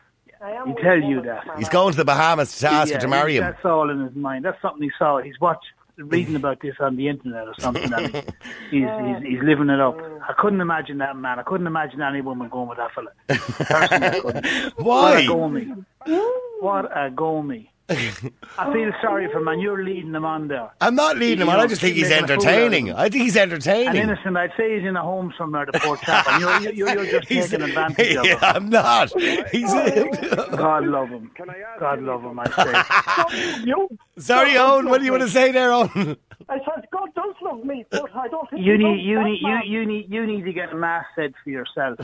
He tell you that. He's going to the Bahamas to ask yeah, her to marry him. That's all in his mind. That's something he saw. He's watched, reading about this on the internet or something. And he's, he's, he's living it up. I couldn't imagine that man. I couldn't imagine any woman going with that fella. Personally, I couldn't. Why? What a goal-me. What a goal-me. I feel sorry for him, man. You're leading him on there. I'm not leading him on. I just think he's entertaining. I think he's entertaining. And innocent, I'd say he's in a home somewhere, the poor chap. And you're, you're, you're just He's- taking advantage of Yeah, him. I'm not. He's. God love him. God love him, I say. You, Sorry, God Owen. does What do you love want to me. say there, Owen? I said, God does love me, but I don't think You he need, loves you that need, you, man. you need, you need to get a mass said for yourself.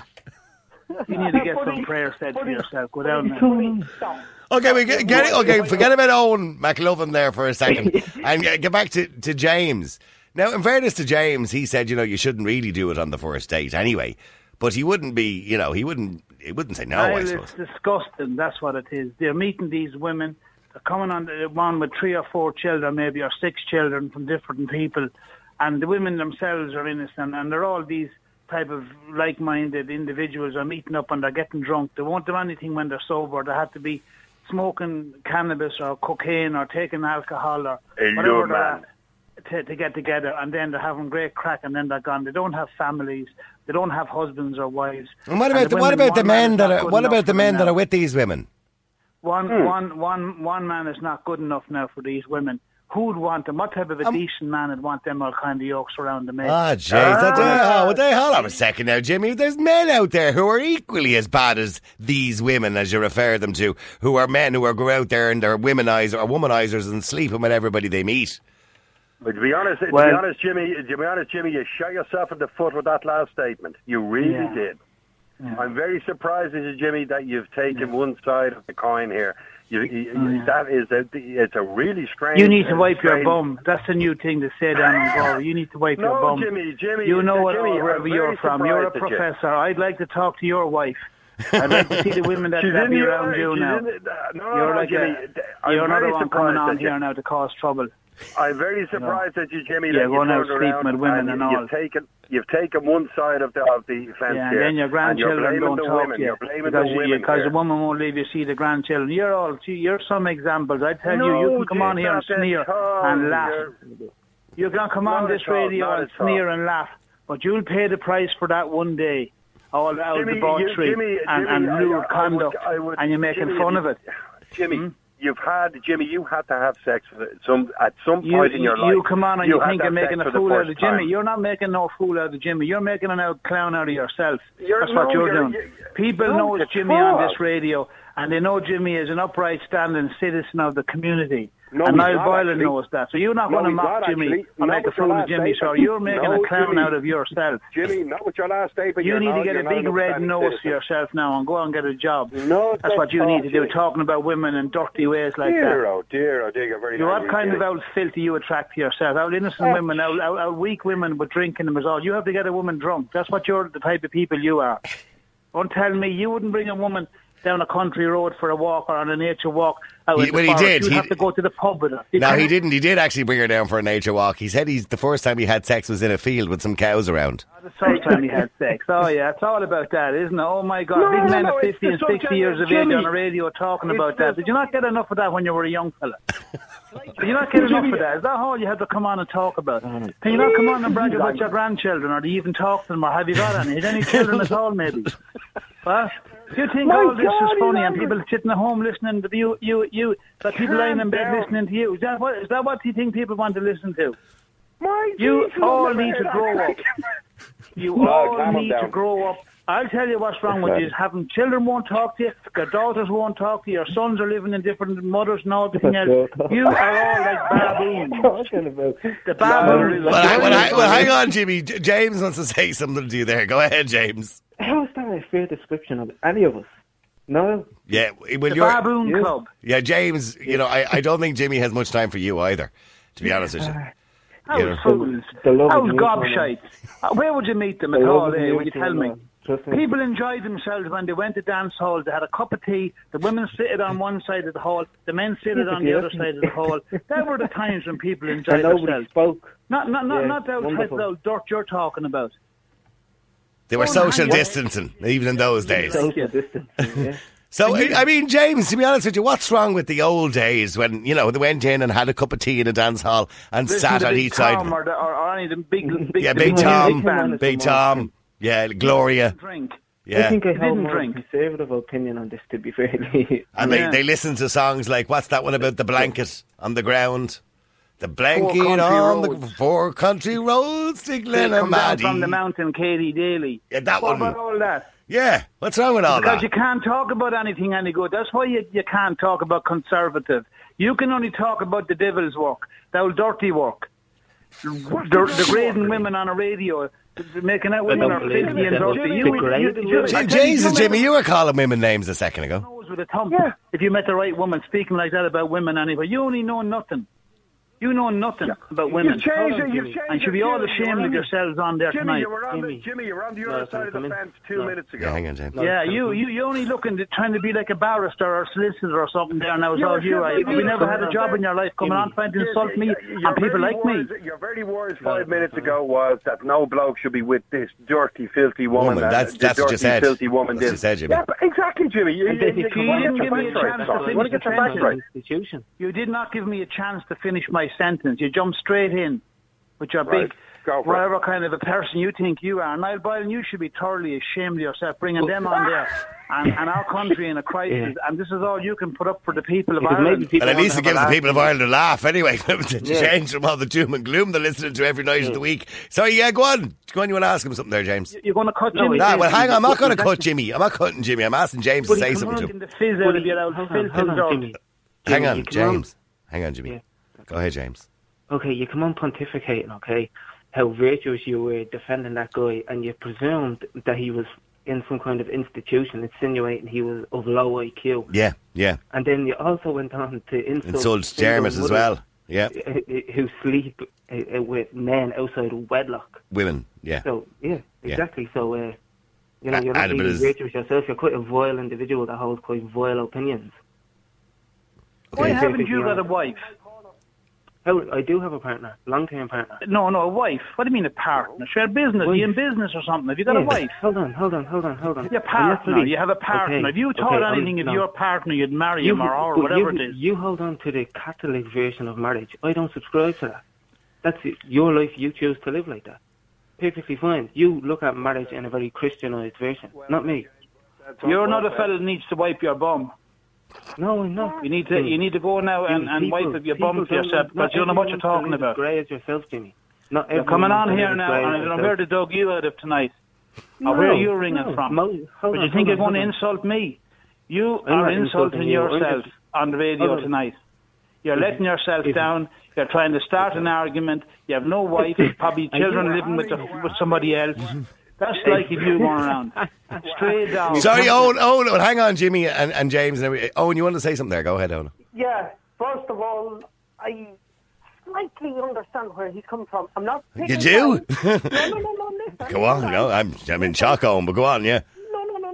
You need to get But some he- prayer said but for he- yourself. Go but down he- there. but he- stop. Okay, we get, get it. Okay, forget about Owen McLovin there for a second, and get back to, to James. Now, in fairness to James, he said, you know, you shouldn't really do it on the first date anyway. But he wouldn't be, you know, he wouldn't, he wouldn't say no. I Well, suppose. it's disgusting. That's what it is. They're meeting these women. They're coming on the one with three or four children, maybe, or six children from different people, and the women themselves are innocent, and they're all these type of like-minded individuals are meeting up and they're getting drunk. They won't do anything when they're sober. They have to be smoking cannabis or cocaine or taking alcohol or Hey, whatever look, they're man. at to, to get together, and then they're having great crack, and then they're gone. They don't have families. They don't have husbands or wives. And what about the the, what women, about the one man men is that not are good what enough about the for men them that now. are with these women? One, Hmm. one, one, one man is not good enough now for these women. Who'd want them? What type of a Um, decent man would want them all kind of yokes around the head? Ah, jeez. that- Oh, what the hell? Hold on a second now, Jimmy. There's men out there who are equally as bad as these women, as you refer them to, who are men who are go out there and they're womanizer or womanizers and sleeping with everybody they meet. But to be honest, to Well- be honest, Jimmy, to be honest, Jimmy, you shot yourself in the foot with that last statement. You really Yeah. did. Yeah. I'm very surprised at you, Jimmy, that you've taken one side of the coin here. You, you, Oh, yeah. That is a, it's a really strange. You need to uh, wipe your strange- bum. That's the new thing to say down in Galway. You need to wipe your No, bum. Jimmy, Jimmy, You know what, Jimmy, wherever I'm you're very from. You're a surprised at you. professor. I'd like to talk to your wife. I'd like to see the women that She's that in be your- around you she's now. in the- no, You're no, like Jimmy, a, I'm you're very another one coming surprised on at you. here now to cause trouble. I'm very surprised at you, Jimmy. Yeah, that you going out turned sleeping around with women and, and you- all. You've taken, you've taken one side of the of the fence Yeah, and here, then your grandchildren and you're blaming don't the talk women. to you You're blaming because, the you, women because here. the woman won't leave you see the grandchildren. You're all, you're some examples. I tell you, you No, can come on Jim, here and not at sneer all. and laugh. You're- You can come on Not this at all, radio not and at all. sneer and laugh, but you'll pay the price for that one day. All out Jimmy, debauchery you- Jimmy, and, Jimmy, and I- lewd I would- conduct, I would- and you're making Jimmy, fun you- of it. Jimmy, Hmm? you've had Jimmy. You had to have sex with it some at some You, point in your you, you life. come on and you you, had think to you're have making sex a for the fool out first of Jimmy. time. You're not making no fool out of Jimmy. You're making an out clown out of yourself. You're- That's what no, you're, you're- doing. you're- People no, know it's Jimmy on not. this radio, and they know Jimmy is an upright, standing citizen of the community. No, and he's Niall not, Boylan actually. knows that. So you're not No, going to he's mock not, Jimmy actually. or Not make a with your fool of last Jimmy. So statement. you're making No, a clown Jimmy. out of yourself. Jimmy, not with your last statement. You you're need not, to get you're a not big an red upstanding nose for citizen. yourself now and go and get a job. No, That's what you need to do, Jimmy. talking about women in dirty ways like dear, that. oh dear, oh dear, you're very You what angry, kind Jimmy. of out filthy you attract to yourself? Out innocent Oh. women, out, out, out weak women with drinking them is all. You have to get a woman drunk. That's what you're the type of people you are. Don't tell me you wouldn't bring a woman down a country road for a walk or on a nature walk. Out He- in the well, he forest. did. You'd He- have to go to the pub with her. No, he didn't. He did actually bring her down for a nature walk. He said he's the first time he had sex was in a field with some cows around. The first time he had sex. Oh, yeah, it's all about that, isn't it? Oh, my God. No, Big no, men no, of it's fifty the and sixty subject, years of Jimmy. age on the radio talking It's about the- that. Did you not get enough of that when you were a young fella? Did you not get enough of that? Is that all you had to come on and talk about? Can you not come on and brag about your grandchildren, or do you even talk to them, or have you got any? Is any children at all, maybe? What? Do you think My all this God, is funny he's and people sitting at home listening to you, you, you, that people lying in bed down. listening to you? Is that what, is that what you think people want to listen to? My You Jesus, all I've need never to heard grow that. up. You No, all calm need down. to grow up. I'll tell you what's wrong with you. Is having children won't talk to you, your daughters won't talk to you, your sons are living in different mothers and all everything else. You are all like baboons. Talking about The baboons. Well, I, well, I, well, hang on, Jimmy. J- James wants to say something to you there. Go ahead, James. how is that a fair description of any of us? No. Yeah, well, The you're, baboon Yeah. club. yeah, James. You know, I, I don't think Jimmy has much time for you either. To be honest with you. How's You know. fools? The love How's of youth, gobshites? Uh, Where would you meet them at The love all, of eh? youth, Will you tell me? man. Trust me. People enjoyed themselves when they went to dance halls. They had a cup of tea. The women seated on one side of the hall. The men seated on the Yeah. other side of the hall. That were the times when people enjoyed And nobody themselves. spoke. Not, not, not, Yeah, not that type wonderful. of dirt you're talking about. They were Oh, social hang on. distancing, even in those days. Social distancing, yeah. So, I I mean, James, to be honest with you, what's wrong with the old days when, you know, they went in and had a cup of tea in a dance hall and Listen sat to on Big each side? Tom or, the, or, or any of the big, big, Yeah, the Big big Tom, big bands. Big Tom, yeah, Gloria, Drink. I yeah. think I He have didn't more drink. conservative opinion on this, to be fair. And Yeah. they, they listen to songs like, what's that one about the blanket on the ground? The blanket Country on the roads. four country roads to They come down Glenamady. from the mountain, Katie Daly. Yeah, that What one. about all that? Yeah, what's wrong with all Because that? you can't talk about anything any good. That's why you, you can't talk about conservative. You can only talk about the devil's work, the old dirty work. The, degrading women on a radio, making out women don't are believe filthy and that. dirty. You, you, Degrading you, women? J- I tell you, Jesus, you Jimmy, met you were calling women names a second ago. a nose with a thump. If you met the right woman speaking like that about women anyway, you only know nothing. You know nothing about women. You've changed it. You've Jimmy. changed And should be it, all Jimmy. ashamed You're of on- yourselves on there Jimmy, tonight. you were on the, Jimmy. Jimmy, you were on the No, other can side I of the come in? fence two No. minutes ago. Yeah, hang on, James. Yeah, you, you, you only looking to trying to be like a barrister or solicitor or something there now. It's You're all you, a right? shit, You you're never a had a shit. job in your life coming on trying to insult me Your and people very like me. words, Your very words five minutes ago was that no bloke should be with this dirty, filthy woman. Woman, and that's- the that's what dirty, you said. filthy woman That's what did. you said, Jimmy. Yeah, but exactly, Jimmy. You, And you, then you, if you you want to didn't get give your me a facts right. chance to You finish want to get the your facts right. Institution. You did not give me a chance to finish my sentence. You jumped straight in with your Right. big, Go for it. whatever kind of a person you think you are. Niall Boylan, you should be thoroughly ashamed of yourself bringing them on there and, and our country in a crisis. Yeah. And this is all you can put up for the people of Because Ireland. maybe people Well, at want least to it have gives a the people of laugh. Ireland a laugh anyway, to Yeah. change from all the doom and gloom they're listening to every night of the week. Sorry, yeah, go on. Go on, you want to ask him something there, James? You're going to cut No, Jimmy. Nah, well, hang on, I'm not going to Exactly. cut Jimmy. I'm not cutting Jimmy. I'm asking James to But he say come something on to Taking him. the fizz out of your old Hold on, filth hold and on, dirt. Jimmy. Hang Jimmy, on, you come James. Hang on, Jimmy. Yeah. Go ahead, James. Okay, you come on pontificating, okay, how virtuous you were defending that guy, and you presumed that he was in some kind of institution, insinuating he was of low I Q. Yeah, yeah. And then you also went on to insult, Insult single Dermot as mothers, well. Yeah. uh, uh, who sleep uh, uh, with men outside of wedlock. Women, yeah. So, yeah, Yeah. exactly. So, uh, you know, A- you're not and it really was- virtuous yourself. You're quite a vile individual that holds quite vile opinions. Why Okay. haven't you got a wife? How, I do have a partner, long-term partner. No, no, a wife. What do you mean a partner? Share business. Are you in business or something? Have you got a Yeah, wife? Hold on, hold on, hold on, hold on. Your I'm not partner. fully- You have a partner. Okay, If you thought okay, I'm- anything of no. your partner, you'd marry You- him or, or but whatever you, it is. You hold on to the Catholic version of marriage. I don't subscribe to that. That's it. Your life. You choose to live like that. Perfectly fine. You look at marriage in a very Christianized version. Not me. You're not a fella that needs to wipe your bum. No, I'm not. You need to you need to go now and, and People- wipe your people bum for don't- yourself not because you don't know what you're everyone can talking live about. as grey as yourself, Jimmy. Not You're everyone coming on can here live as now, grey and as I don't know yourself. where to dug you out of tonight. No, or where are you ringing no. from? Mo- hold but on, you think hold you're on, going to hold on. insult me? You I'm are not insulting insulting you. I'm yourself just- on the radio Hold on. tonight. You're letting yourself If- down. You're trying to start an argument. You have no wife, probably Are children you- living with the, with somebody else. That's like if you going around. Straight down. Sorry, Owen, Owen, Owen, hang on, Jimmy and, and James. And every, Owen, you want to say something there? Go ahead, Owen. Yeah, first of all, I slightly understand where he's come from. I'm not. You picking do? sides. No, no, no, no, listen. Go on, listen. no, I'm, I'm in shock, Owen, but go on, yeah. No, no, no, no, no, no.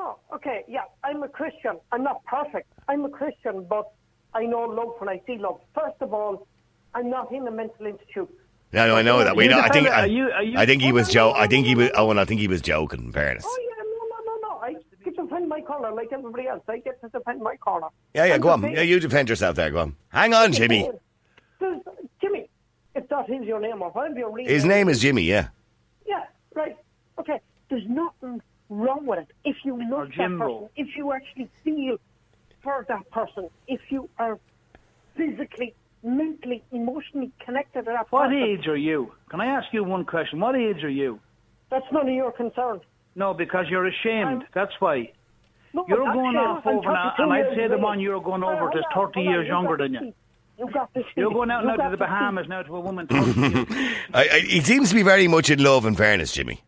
no, okay, yeah, I'm a Christian. I'm not perfect. I'm a Christian, but I know love when I see love. First of all, I'm not in a mental institute. No, no, I know that. We know. I think. I, Are you- are you- I think he Oh, was no, joking. no, I think he no, was. no. Oh, and I think he was joking. In fairness. Oh, yeah, no, no, no, no. I get to defend my corner like everybody else. I get to defend my corner. Yeah, yeah. I'm Go on. just Yeah, saying- you defend yourself there. Go on. Hang on, Jimmy. There's- Jimmy, if that is your name, or whatever your real His name is Jimmy. Yeah. Yeah, right. Okay, there's nothing wrong with it. If you Or love that Jimbo. person, if you actually feel for that person, if you are physically, mentally, emotionally connected to that What person, age are you? Can I ask you one question? What age are you? that's none of your concern. No, because you're ashamed. That's why. No, You're I'm going not off ashamed. over I'm now, thirty-two and I'd years say of the age. one you're going Well, over hold is on, thirty hold on, years you younger got than to you. see. You got to see. You're going out You now to got the see. Bahamas now to a woman thirty years. I, I, he seems to be very much in love. In fairness, Jimmy.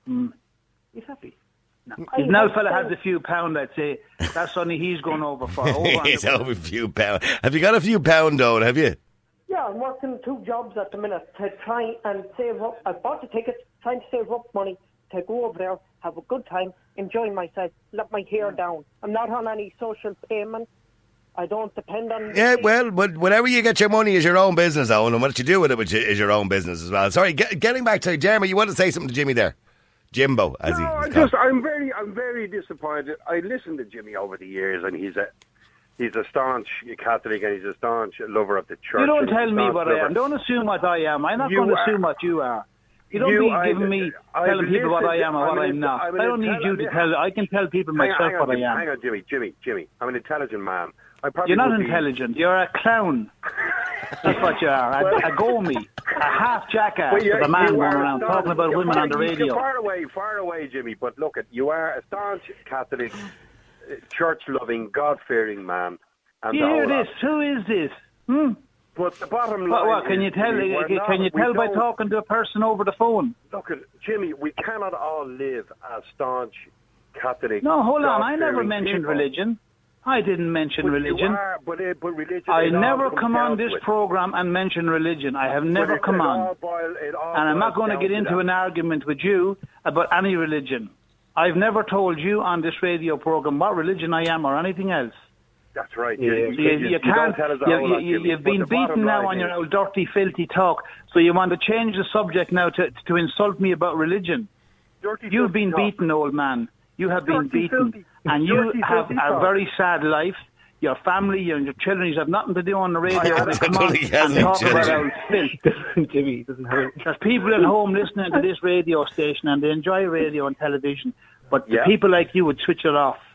He's happy. No. If now fella has a few pound, I'd say that's only he's going over for. Over on He's the- over a few pound. Have you got a few pound, though? Have you? Yeah, I'm working two jobs at the minute to try and save up. I bought the tickets, trying to save up money to go over there, have a good time, enjoy myself, let my hair down. I'm not on any social payment. I don't depend on... Yeah, well, but whenever you get your money is your own business, Owen, and what you do with it which is your own business as well. Sorry, get, getting back to Jeremy, you want to say something to Jimmy there? Jimbo, as No, he I was just called. I'm very I'm very disappointed. I listened to Jimmy over the years, and he's a he's a staunch Catholic, and he's a staunch lover of the church. You don't and he's tell a me staunch what I lover. am. Don't assume what I am. I'm not You going to are- assume what you are. You don't You- be I- giving me, I've telling people what I listened- am or I'm what an I'm inte- not. I'm an I don't need you to intelli- tell. I can tell people Hang on, myself hang on, what I Jimmy, am. hang on, Jimmy, Jimmy, Jimmy. I'm an intelligent man. I probably You're not would be- intelligent. You're a clown. That's what you are. A, a gomy. A half jackass Well, with a man you going are a around staunch- talking about you're women far, on the You're radio. far away, far away, Jimmy. But look, at you are a staunch Catholic, uh, church-loving, God-fearing man. And You the hear whole this? lot. Who is this? Hmm? But the bottom line What, what, can is, you tell? Jimmy, we're Can not- you we tell by don't- talking to a person over the phone? Look, at Jimmy, we cannot all live as staunch Catholic. No, hold on. I never God-fearing mentioned people. religion. I didn't mention But religion. You are, but, uh, but religion I it all never comes come on down this to it. program and mention religion. I have But never it- come it on. all boil- it all And I'm not boils going to down get into that. an argument with you about any religion. I've never told you on this radio program what religion I am or anything else. That's right. Yeah, You, You, you, you you can't. don't tell us a You, whole lot, you, Jimmy, you've but been the bottom beaten now line on your is- old dirty, filthy talk. So you want to change the subject now to to insult me about religion. Dirty, You've filthy been talk. beaten, old man. You have been Dirty, beaten, filthy- and you dirty, have filthy a talk. very sad life. Your family, your, your children, you have nothing to do on the radio. Yeah, to come on he and hasn't, talk about children. our filth. Jimmy doesn't have. There's people at home listening to this radio station and they enjoy radio and television, but Yeah. the people like you would switch it off.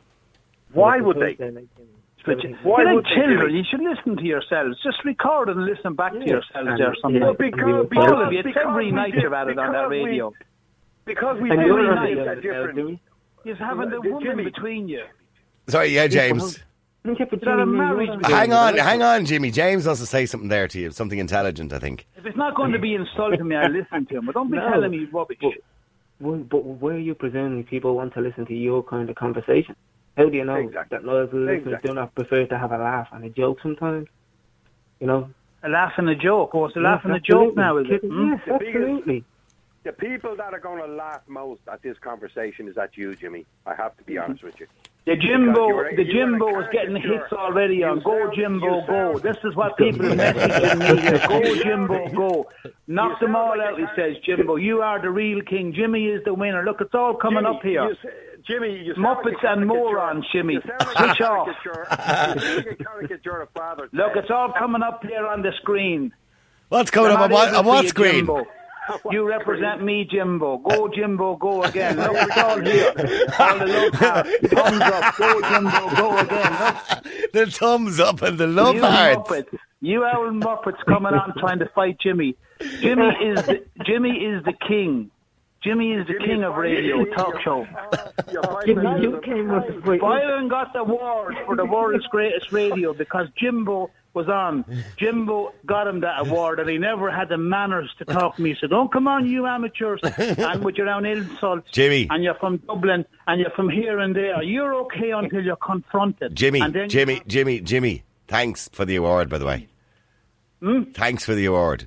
Why would they? Switch it. Why You're would like they, children. Jimmy? You should listen to yourselves. Just record and listen back to Yeah. yourselves there sometime. Well, because, All of you, it's because every we night did- you're at it on that because we- radio. Because we And live you're in not a together now, different. Jimmy. You're having the Jimmy. woman between you. Sorry, yeah, James. Look at the You're not a Jimmy, married you're man. Hang on, hang on, Jimmy. James wants to say something there to you, something intelligent, I think. If it's not going to be insulting me, I'll listen to him. But don't be No. telling me rubbish. But, why- but why are you presuming people want to listen to your kind of conversation? How do you know Exactly. that loyal listeners Exactly. do not prefer to have a laugh and a joke sometimes? You know? A laugh and a joke. Oh, it's a laugh Yes, and a joke absolutely. now, is it? Kidding- Hmm? Yes, absolutely. The people that are going to laugh most at this conversation is at you, Jimmy. I have to be honest with you. The Because Jimbo, you were- the you were a Jimbo is getting caricature. hits already on You Go sound- Jimbo you Go. sound- This is what people are messaging me here. Go You Jimbo sound- Go. Knock you them sound all like out, a he car- says, Jimbo. You are the real king. Jimmy is the winner. Look, it's all coming Jimmy, up here. you s- Jimmy, you sound Muppets like a and caricature. morons, Jimmy. You sound like Switch a off. caricature. You sound like a caricature of Father's Look, Day. it's all coming up here on the screen. What's coming They're up on not what, able on to what see you, screen? Jimbo. You represent me, Jimbo. Go, Jimbo, go again. Look, it's all here. All the love hearts. Thumbs up. Go, Jimbo, go again. Look. The thumbs up and the love you hearts. Muppets. You old Muppets coming on trying to fight Jimmy. Jimmy is the, Jimmy is the king. Jimmy is the Jimmy king is of fighting radio you. talk show. You're fighting Jimmy, you them. came up with Byron got the award for the world's greatest radio because Jimbo was on. Jimbo got him that award and he never had the manners to talk to me. So don't come on, you amateurs, and with your own insults. Jimmy. And you're from Dublin and you're from here and there. You're okay until you're confronted. Jimmy, And then Jimmy, Jimmy, Jimmy. Thanks for the award, by the way. Hmm? Thanks for the award.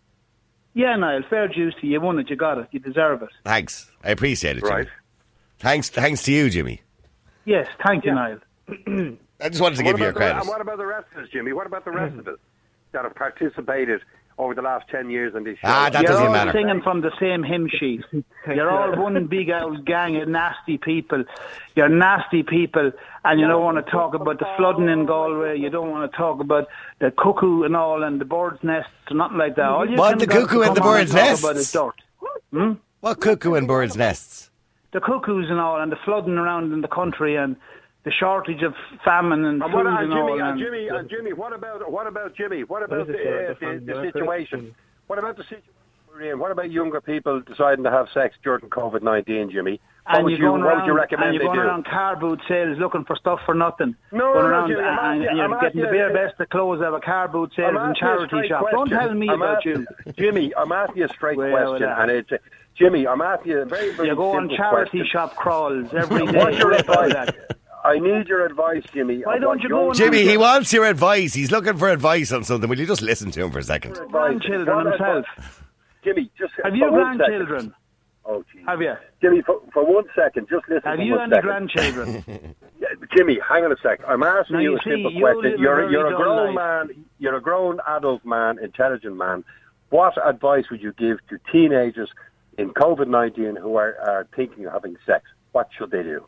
Yeah, Niall, fair dues to you. You won it, you got it. You deserve it. Thanks. I appreciate it, Jimmy. Right. Thanks, thanks to you, Jimmy. Yes, thank you, Yeah. Niall. I just wanted to And give what you your about the- credit. And what about the rest of us, Jimmy? What about the rest of us that have participated over the last ten years in this show? Ah, that You're doesn't all matter. singing from the same hymn sheet. You're all one big old gang of nasty people. You're nasty people, and you don't want to talk about the flooding in Galway. You don't want to talk about the cuckoo and all, and the bird's nests, or nothing like that. All you What, can the got cuckoo to and the come on bird's talk nests? about is dirt. Hmm? What cuckoo and birds' nests? The cuckoos and all, and the flooding around in the country, and the shortage of famine and And food what, and and Jimmy, all. and And Jimmy, and Jimmy, what about what about Jimmy? What about What the, is it, uh, uh, the, the the fan- situation? What about the situation we're in? What about younger people deciding to have sex during COVID nineteen, Jimmy? What and would you're you going what around, would you and recommend you're they going do? around car boot sales looking for stuff for nothing. No, going no, around Jimmy, I'm and, asking- and you're I'm getting the asking- bare best of clothes out of car boot sales I'm and asking you a charity straight shops. Don't question. tell me I'm about ask- you. Jimmy, I'm asking you a straight Well, question, well, and it's uh, Jimmy, I'm asking you a very, very You go on simple charity question. shop crawls every day. What's your What about advice? that? I need your advice, Jimmy. Why on don't what you young go and Jimmy, ask he your wants your advice. He's looking for advice on something. Will you just listen to him for a second? advice- grandchildren what himself. advice- Jimmy, just Have for you one grandchildren? second. Oh, geez. Have you? Jimmy, for, for one second, just listen Have for you one any second. grandchildren? Yeah, Jimmy, hang on a sec. I'm asking Now, you you a see, simple you live question. a You're very you're a dull grown life. man. You're a grown adult man, intelligent man. What advice would you give to teenagers in COVID nineteen who are, are thinking of having sex? What should they do?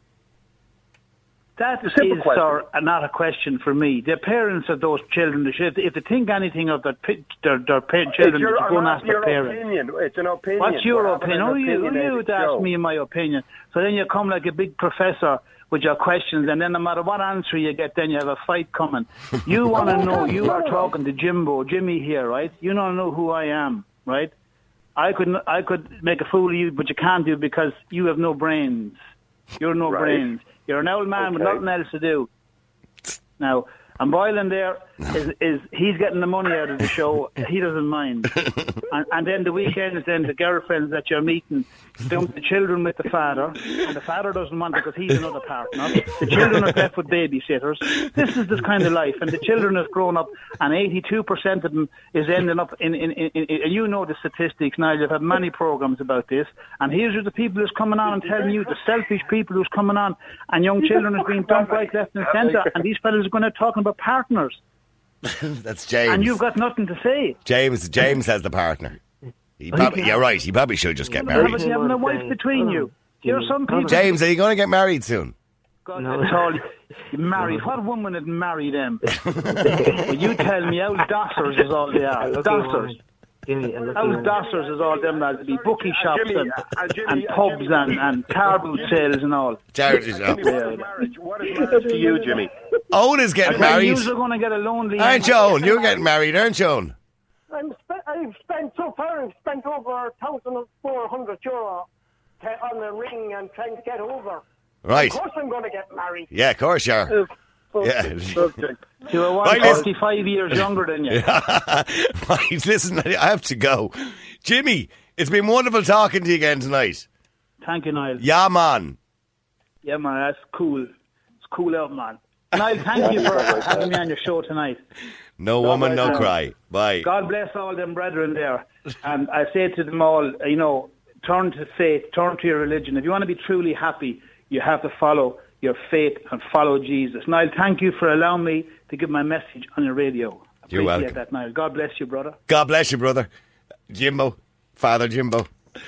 That a simple is, question. sir, uh, not a question for me. The parents of those children, they should, if they think anything of their, pi- their, their pa- children, It's your, they should go and I'm ask asking their your parents. opinion. It's an opinion. What's your We're having opinion? an Oh, you, you opinionated would show. ask me my opinion. So then you come like a big professor with your questions, and then no matter what answer you get, then you have a fight coming. You want to know, you are talking to Jimbo, Jimmy here, right? You don't know who I am, right? I could, I could make a fool of you, but you can't do it because you have no brains. You're no Right. brains. You're an old man with Okay. nothing else to do. Now, and Boylan there is, is he's getting the money out of the show. He doesn't mind. and, and then the weekends, then the girlfriends that you're meeting, dump the children with the father, and the father doesn't want it because he's another partner. The children are left with babysitters. This is this kind of life, and the children have grown up, and eighty-two percent of them is ending up in, in, in, in, in you know the statistics, Niall, you've had many programs about this, and here's the people who's coming on and telling you, the selfish people who's coming on, and young children is being dumped right, left and centre, and these fellas are going to talking about partners. That's James. And you've got nothing to say. James. James has the partner. He probably, you're right. He probably should just get Have married. a, have a wife between you. You're some people. James, are you going to get married soon? God, that's all. You married. What woman would marry them? Well, you tell me, how dossers is all they are. Dossers. Jimmy, and How dossers is all them lads be. Bookie shops Jimmy, and, uh, Jimmy, and uh, pubs Jimmy, and, and car boot sales and all. Charity shop. Jimmy, what is marriage? What is marriage to you, Jimmy? Owen is getting Now, married. You're going to get a lonely... Aren't you, Owen? You're getting married, aren't you, Owen? I'm spe- I've spent so far. I've spent over one thousand four hundred euro to, on the ring and trying to get over. Right. Of course, I'm going to get married. Yeah, of course you are. Yeah. You were one Right, listen. forty-five years younger than you. Right, listen, I have to go. Jimmy, it's been wonderful talking to you again tonight. Thank you, Niall. Yeah, man. Yeah, man, that's cool. It's cool out, man. Niall, thank you for having me on your show tonight. No woman, no bless. cry. Bye. God bless all them brethren there. And I say to them all, you know, turn to faith, turn to your religion. If you want to be truly happy, you have to follow your faith and follow Jesus. Niall, thank you for allowing me to give my message on your radio. I You're appreciate welcome. that, Niall. God bless you, brother. God bless you, brother. Jimbo. Father Jimbo.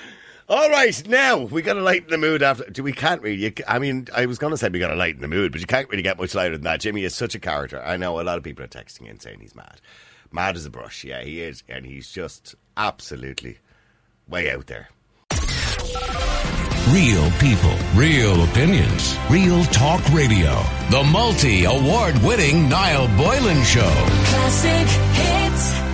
All right, now we got to lighten the mood after. Do we can't really. You, I mean, I was going to say we got to lighten the mood, but you can't really get much lighter than that. Jimmy is such a character. I know a lot of people are texting in saying he's mad. Mad as a brush, yeah, he is, and he's just absolutely way out there. Real people, real opinions, real talk radio. The multi-award winning Niall Boylan Show. Classic hits.